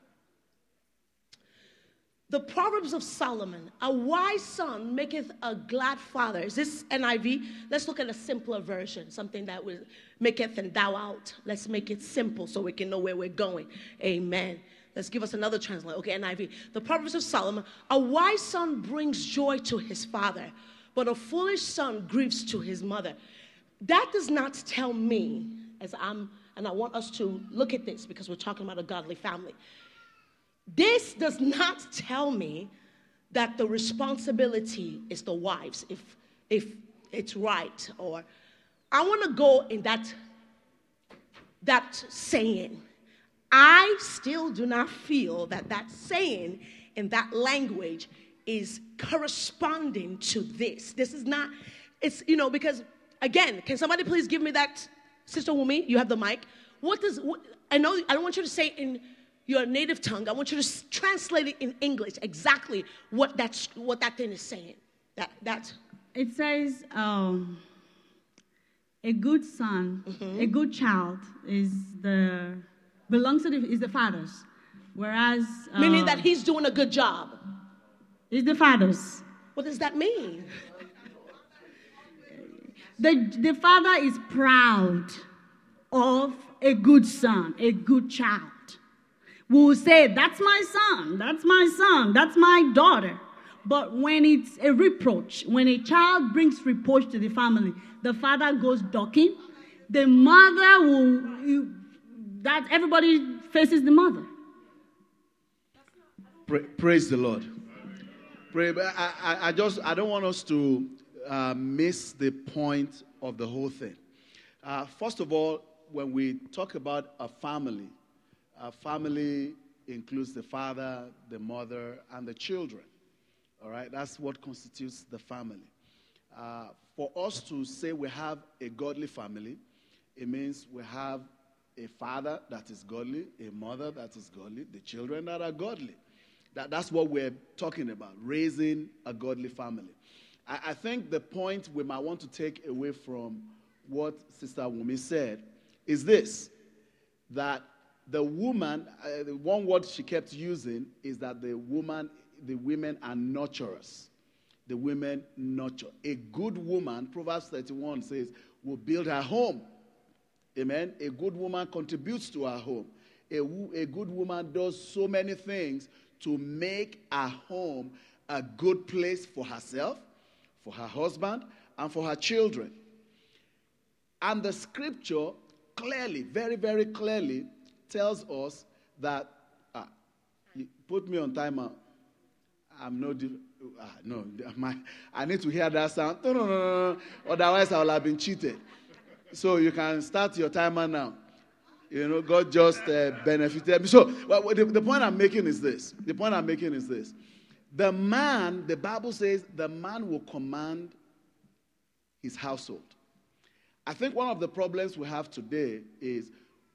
The Proverbs of Solomon. A wise son maketh a glad father. Is this N I V? Let's look at a simpler version. Something that will maketh and thou out. Let's make it simple so we can know where we're going. Amen. Let's give us another translation. Okay, N I V. The Proverbs of Solomon. A wise son brings joy to his father, but a foolish son grieves to his mother. That does not tell me, as I'm, and I want us to look at this because we're talking about a godly family. This does not tell me that the responsibility is the wife's, if, if it's right. Or I want to go in that, that saying. I still do not feel that that saying in that language is corresponding to this. This is not, it's, you know, because, again, can somebody please give me that, Sister Wumi, you have the mic. What does, what, I know, I don't want you to say in your native tongue. I want you to translate it in English exactly what that's what that thing is saying. That that it says um, a good son, mm-hmm. a good child is the belongs to the is the father's, whereas uh, meaning that he's doing a good job. Is the father's. What does that mean? the the father is proud of a good son, a good child. Will say, that's my son, that's my son, that's my daughter. But when it's a reproach, when a child brings reproach to the family, the father goes ducking, the mother will, that everybody faces the mother. Pra- praise the Lord. Pray, I, I, I just, I don't want us to uh, miss the point of the whole thing. Uh, first of all, when we talk about a family, a family includes the father, the mother, and the children. All right? That's what constitutes the family. Uh, for us to say we have a godly family, it means we have a father that is godly, a mother that is godly, the children that are godly. That, that's what we're talking about, raising a godly family. I, I think the point we might want to take away from what Sister Wumi said is this, that the woman, uh, the one word she kept using is that the woman, the women are nurturers. The women nurture. A good woman, Proverbs thirty-one says, will build her home. Amen. A good woman contributes to her home. A, a good woman does so many things to make her home a good place for herself, for her husband, and for her children. And the scripture clearly, very, very clearly tells us that, ah, you put me on timer. I'm no, ah, no, my, I need to hear that sound. No, no, no, no, no. Otherwise, I will have been cheated. So you can start your timer now. You know, God just uh, benefited me. So well, the, the point I'm making is this. The point I'm making is this. The man, the Bible says, the man will command his household. I think one of the problems we have today is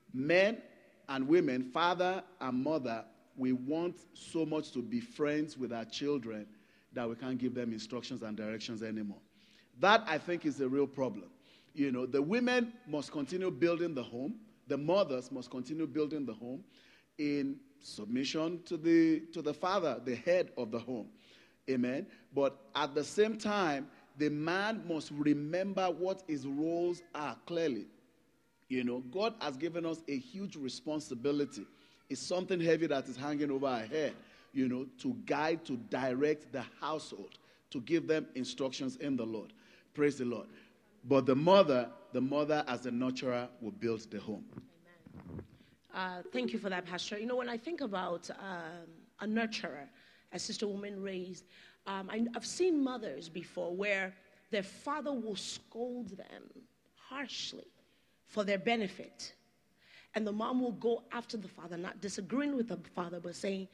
men and women, father and mother, we want so much to be friends with our children that we can't give them instructions and directions anymore. That, I think, is a real problem. You know, the women must continue building the home. The mothers must continue building the home in submission to the to the father, the head of the home. Amen. But at the same time, the man must remember what his roles are clearly. You know, God has given us a huge responsibility. It's something heavy that is hanging over our head, you know, to guide, to direct the household, to give them instructions in the Lord. Praise the Lord. But the mother, the mother as a nurturer will build the home. Amen. Uh, thank you for that, Pastor. You know, when I think about um, a nurturer, as Sister Woman raised, um, I, I've seen mothers before where their father will scold them harshly for their benefit. And the mom will go after the father, not disagreeing with the father, but saying,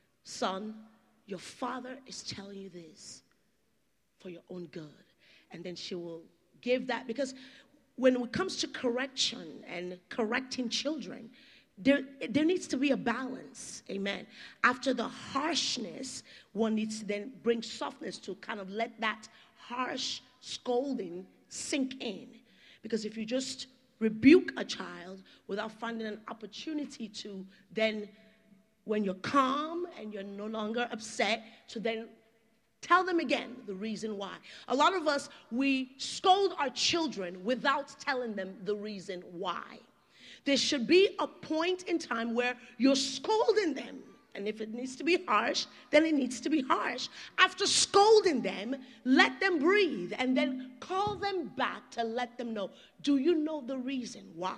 son, your father is telling you this for your own good. And then she will give that, because when it comes to correction and correcting children, there, there needs to be a balance. Amen. After the harshness, one needs to then bring softness to kind of let that harsh scolding sink in. Because if you just rebuke a child without finding an opportunity to then, when you're calm and you're no longer upset, to then tell them again the reason why. A lot of us, we scold our children without telling them the reason why. There should be a point in time where you're scolding them. And if it needs to be harsh, then it needs to be harsh. After scolding them, let them breathe and then call them back to let them know, do you know the reason why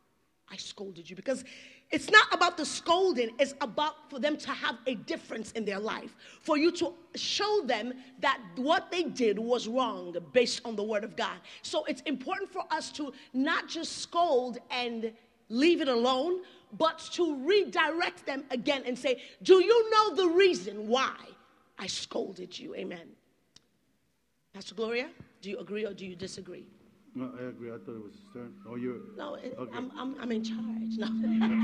I scolded you? Because it's not about the scolding, it's about for them to have a difference in their life. For you to show them that what they did was wrong based on the word of God. So it's important for us to not just scold and leave it alone, but to redirect them again and say, do you know the reason why I scolded you? Amen. Pastor Gloria, do you agree or do you disagree? No, I agree. I thought it was his turn. Oh, you No, it, okay. I'm, I'm, I'm in charge. No.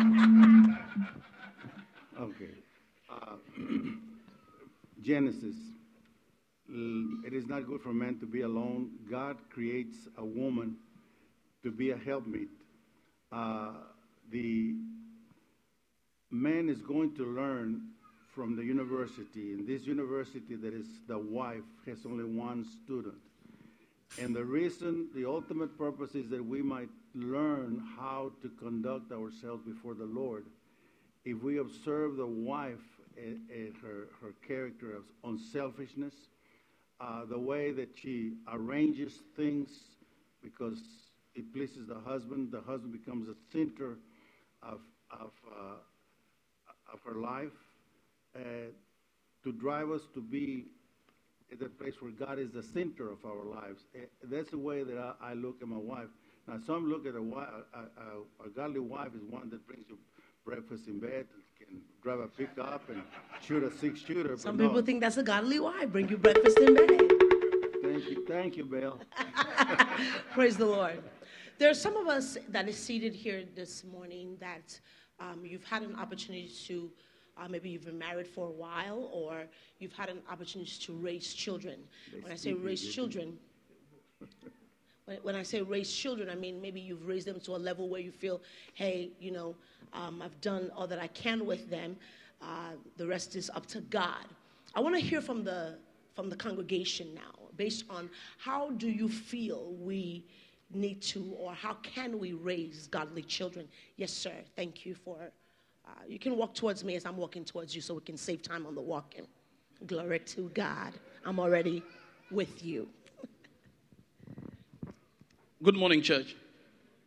Okay. Uh, Genesis. It is not good for man to be alone. God creates a woman to be a helpmeet. Uh, the man is going to learn from the university. In this university, that is the wife has only one student. And the reason, the ultimate purpose is that we might learn how to conduct ourselves before the Lord. If we observe the wife and, and her, her character of unselfishness, uh, the way that she arranges things because it pleases the husband, the husband becomes the center of, of, uh, of her life, uh, to drive us to be at the place where God is the center of our lives. Uh, that's the way that I, I look at my wife. Now, some look at a, wife, a, a, a godly wife is one that brings you breakfast in bed, can drive a pickup and shoot a six-shooter. Some but people no. think that's a godly wife, bring you breakfast in bed. Thank you, thank you, Bill. Praise the Lord. There are some of us that is seated here this morning that um, you've had an opportunity to, uh, maybe you've been married for a while, or you've had an opportunity to raise children. When I say raise children, when, when I say raise children, I mean maybe you've raised them to a level where you feel, hey, you know, um, I've done all that I can with them. Uh, the rest is up to God. I want to hear from the from the congregation now, based on how do you feel we need to, or how can we raise godly children? Yes, sir. Thank you for, uh, you can walk towards me as I'm walking towards you so we can save time on the walking. Glory to God. I'm already with you. Good morning, church.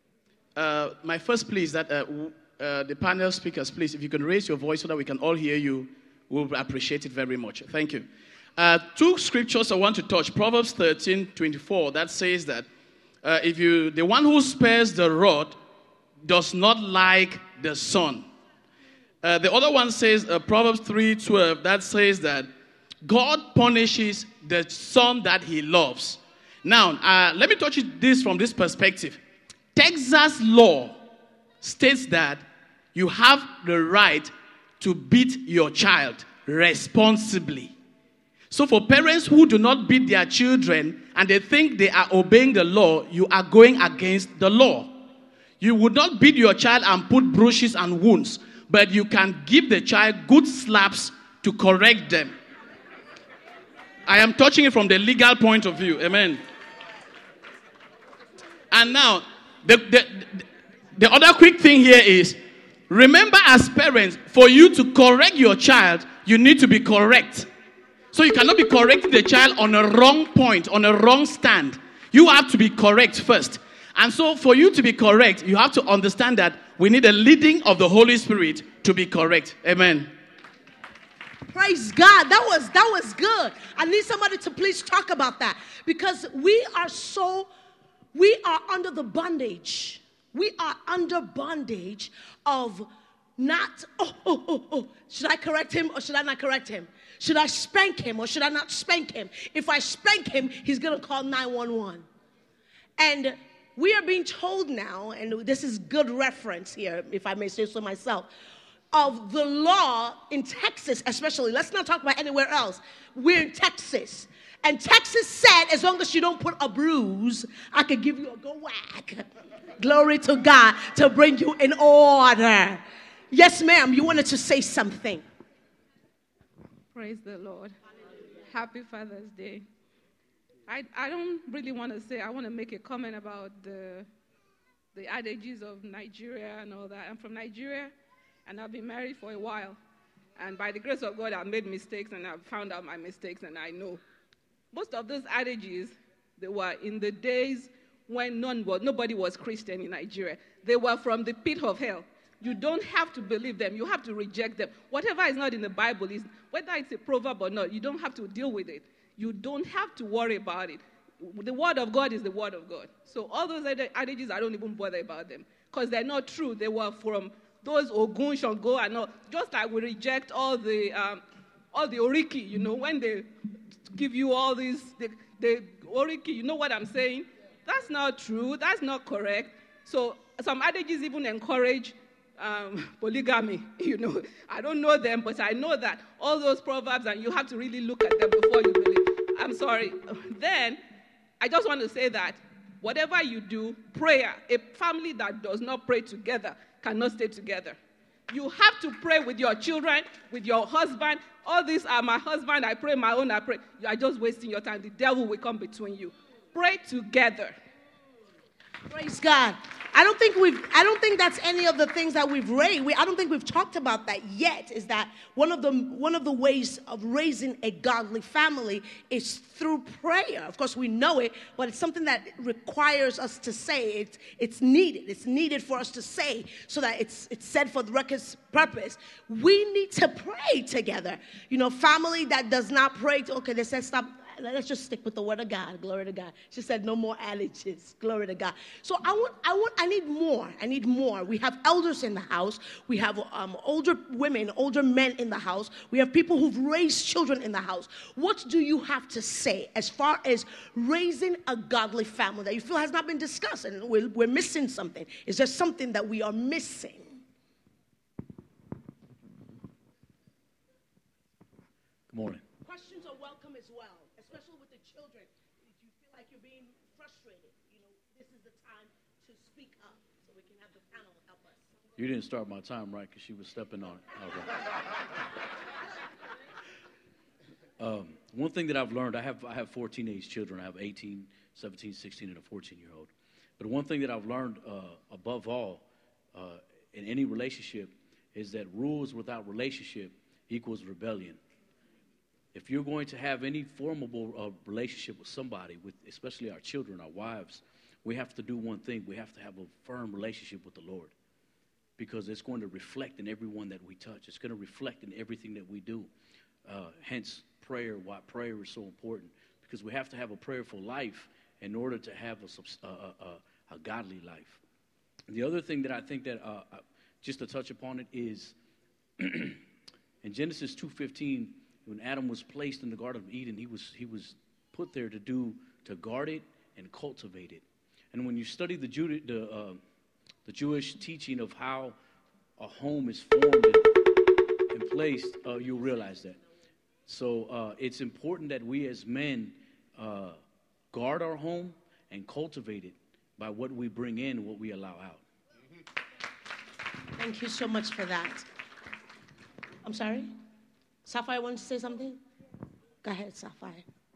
uh, my first plea is that uh, w- uh, the panel speakers, please, if you can raise your voice so that we can all hear you, we'll appreciate it very much. Thank you. Uh, two scriptures I want to touch. Proverbs thirteen twenty-four, that says that uh, if you, the one who spares the rod does not like the son. Uh, the other one says, uh, Proverbs three twelve, that says that God punishes the son that he loves. Now, uh, let me touch this from this perspective. Texas law states that you have the right to beat your child responsibly. So for parents who do not beat their children and they think they are obeying the law, you are going against the law. You would not beat your child and put bruises and wounds, but you can give the child good slaps to correct them. I am touching it from the legal point of view. Amen. And now, the, the, the other quick thing here is, remember as parents, for you to correct your child, you need to be correct. So you cannot be correcting the child on a wrong point, on a wrong stand. You have to be correct first. And so for you to be correct, you have to understand that we need a leading of the Holy Spirit to be correct. Amen. Praise God. That was that was good. I need somebody to please talk about that, because we are so we are under the bondage. We are under bondage of not, oh, oh, oh, oh, should I correct him or should I not correct him? Should I spank him or should I not spank him? If I spank him, he's going to call nine one one. And we are being told now, and this is good reference here, if I may say so myself, of the law in Texas especially. Let's not talk about anywhere else. We're in Texas. And Texas said, as long as you don't put a bruise, I can give you a go whack. Glory to God, to bring you in order. Yes, ma'am, you wanted to say something. Praise the Lord. Happy Father's Day. I, I don't really want to say, I want to make a comment about the, the adages of Nigeria and all that. I'm from Nigeria, and I've been married for a while. And by the grace of God, I've made mistakes, and I've found out my mistakes, and I know. Most of those adages, they were in the days when none was, nobody was Christian in Nigeria. They were from the pit of hell. You don't have to believe them. You have to reject them. Whatever is not in the Bible, is whether it's a proverb or not, you don't have to deal with it. You don't have to worry about it. The word of God is the word of God. So all those adages, I don't even bother about them, because they're not true. They were from those Ogun, Shango, and all. Just like we reject all the um, all the Oriki, you know, when they give you all these, the, the Oriki, you know what I'm saying? That's not true. That's not correct. So some adages even encourage um, polygamy, you know. I don't know them, but I know that all those proverbs, and you have to really look at them before you believe. I'm sorry. Then, I just want to say that whatever you do, prayer, a family that does not pray together cannot stay together. You have to pray with your children, with your husband. All these are my husband, I pray, my own, I pray. You are just wasting your time. The devil will come between you. Pray together. Praise God. I don't think we've, I don't think that's any of the things that we've raised. We, I don't think we've talked about that yet, is that one of the, one of the ways of raising a godly family is through prayer. Of course, we know it, but it's something that requires us to say. It's, it's needed. It's needed for us to say so that it's, it's said for the record's purpose. We need to pray together. You know, family that does not pray, to, okay, they said stop. Let's just stick with the word of God. Glory to God. She said no more adages. Glory to God. So I want, I want, I need more. I need more. We have elders in the house. We have um, older women, older men in the house. We have people who've raised children in the house. What do you have to say as far as raising a godly family that you feel has not been discussed and we're, we're missing something? Is there something that we are missing? Good morning. Questions are welcome as well. Especially with the children, if you feel like you're being frustrated, you know, this is the time to speak up so we can have the panel help us. You didn't start my time right because she was stepping on it. Okay. um, one thing that I've learned, I have I have four teenage children. I have eighteen, seventeen, sixteen, and a fourteen-year-old. But one thing that I've learned uh, above all uh, in any relationship is that rules without relationship equals rebellion. If you're going to have any formable uh, relationship with somebody, with especially our children, our wives, we have to do one thing. We have to have a firm relationship with the Lord, because it's going to reflect in everyone that we touch. It's going to reflect in everything that we do. Uh, hence, prayer, why prayer is so important, because we have to have a prayerful life in order to have a, a, a, a godly life. The other thing that I think that, uh, just to touch upon it, is in Genesis two fifteen, when Adam was placed in the Garden of Eden, he was he was put there to do to guard it and cultivate it. And when you study the Jude, the uh, the Jewish teaching of how a home is formed and, and placed, uh, you'll realize that. So uh, it's important that we as men uh, guard our home and cultivate it by what we bring in and what we allow out. Thank you so much for that. I'm sorry? Sapphire wants to say something? Go ahead, Sapphire.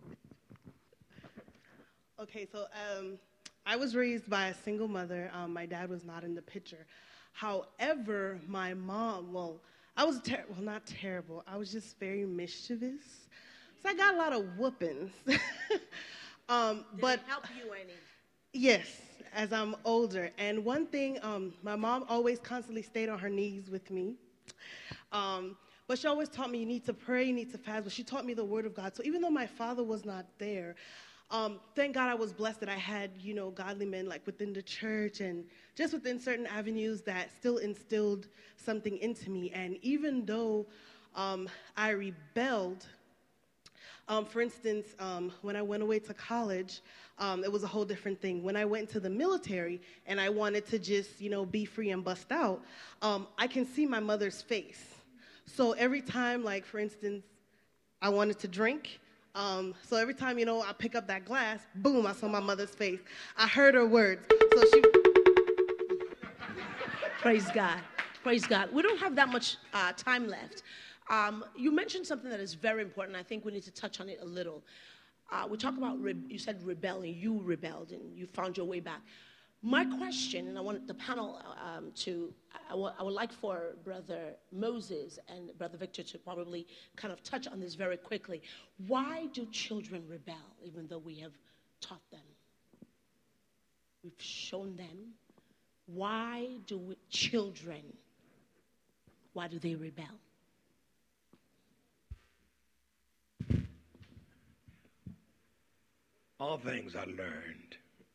Okay, so um, I was raised by a single mother. Um, my dad was not in the picture. However, my mom, well, I was, ter- well, not terrible. I was just very mischievous. So I got a lot of whoopings. um, Did but it help you any? Yes, as I'm older. And one thing, um, my mom always constantly stayed on her knees with me. Um, but she always taught me you need to pray, you need to fast. But she taught me the word of God. So even though my father was not there, um, thank God I was blessed that I had, you know, godly men like within the church and just within certain avenues that still instilled something into me. And even though um, I rebelled, Um, for instance, um, when I went away to college, um, it was a whole different thing. When I went to the military and I wanted to just, you know, be free and bust out, um, I can see my mother's face. So every time, like, for instance, I wanted to drink, um, so every time, you know, I pick up that glass, boom, I saw my mother's face. I heard her words. So she... Praise God. Praise God. We don't have that much uh, time left. Um, you mentioned something that is very important. I think we need to touch on it a little. Uh, we talk about, re- you said rebelling. You rebelled and you found your way back. My question, and I want the panel um, to, I, w- I would like for Brother Moses and Brother Victor to probably kind of touch on this very quickly. Why do children rebel, even though we have taught them? We've shown them. Why do we, children, why do they rebel? All things are learned.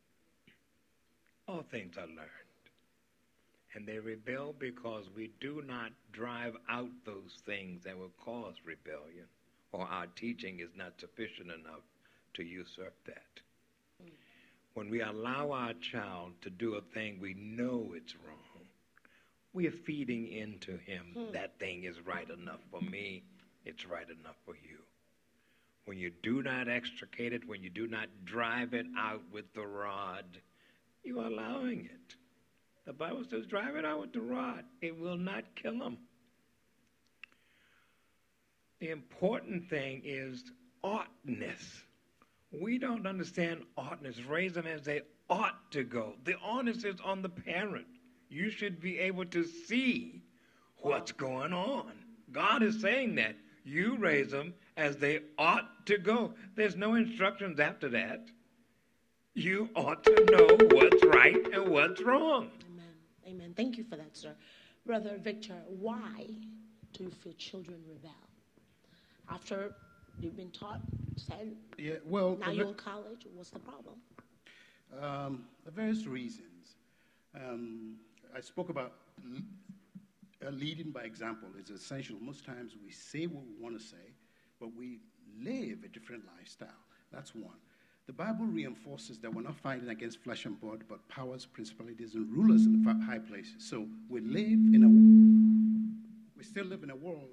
All things are learned. And they rebel because we do not drive out those things that will cause rebellion, or our teaching is not sufficient enough to usurp that. Mm. When we allow our child to do a thing we know it's wrong, we are feeding into him, mm. that thing is right enough for me, it's right enough for you. When you do not extricate it, when you do not drive it out with the rod, you are allowing it. The Bible says, drive it out with the rod. It will not kill them. The important thing is oughtness. We don't understand oughtness. Raise them as they ought to go. The onus is on the parent. You should be able to see what's going on. God is saying that. You raise them as they ought to go. There's no instructions after that. You ought to know what's right and what's wrong. Amen. Amen. Thank you for that, sir. Brother Victor, why do you feel children rebel? After you've been taught, said, yeah, well, now you're in college, what's the problem? Um, the various reasons. Um, I spoke about Uh, leading by example is essential. Most times we say what we want to say, but we live a different lifestyle. That's one. The Bible reinforces that we're not fighting against flesh and blood, but powers, principalities, and rulers in the high places. So we live in a, we still live in a world.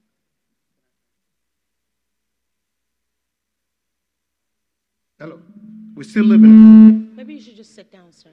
Hello. We still live in a... Maybe you should just sit down, sir.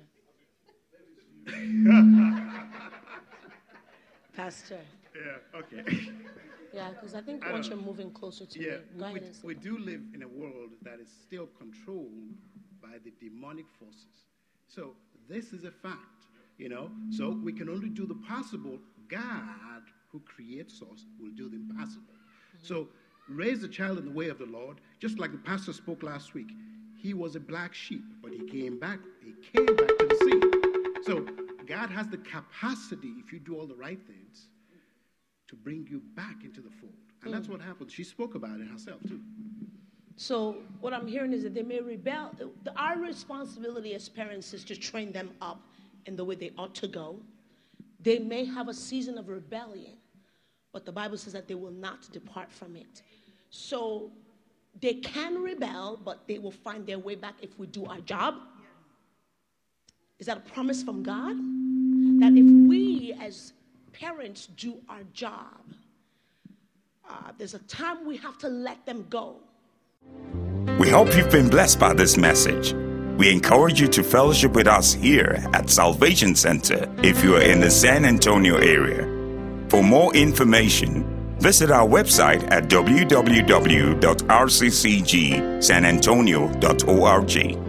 Pastor. Yeah, okay. Yeah, because I think I once don't- you're moving closer to yeah, me, go we, ahead and sit we down. do live in a world that is still controlled by the demonic forces. So this is a fact, you know. So we can only do the possible. God, who creates us, will do the impossible. Mm-hmm. So raise the child in the way of the Lord, just like the pastor spoke last week. he was a black sheep, but he came back. He came back to the scene. So God has the capacity, if you do all the right things, to bring you back into the fold. And that's what happened. She spoke about it herself, too. So what I'm hearing is that they may rebel. The, our responsibility as parents is to train them up in the way they ought to go. They may have a season of rebellion, but the Bible says that they will not depart from it. So they can rebel, but they will find their way back if we do our job. Is that a promise from God? That if we as parents do our job, uh, there's a time we have to let them go. We hope you've been blessed by this message. We encourage you to fellowship with us here at Salvation Center if you are in the San Antonio area. For more information, visit our website at w w w dot r c c g san antonio dot org.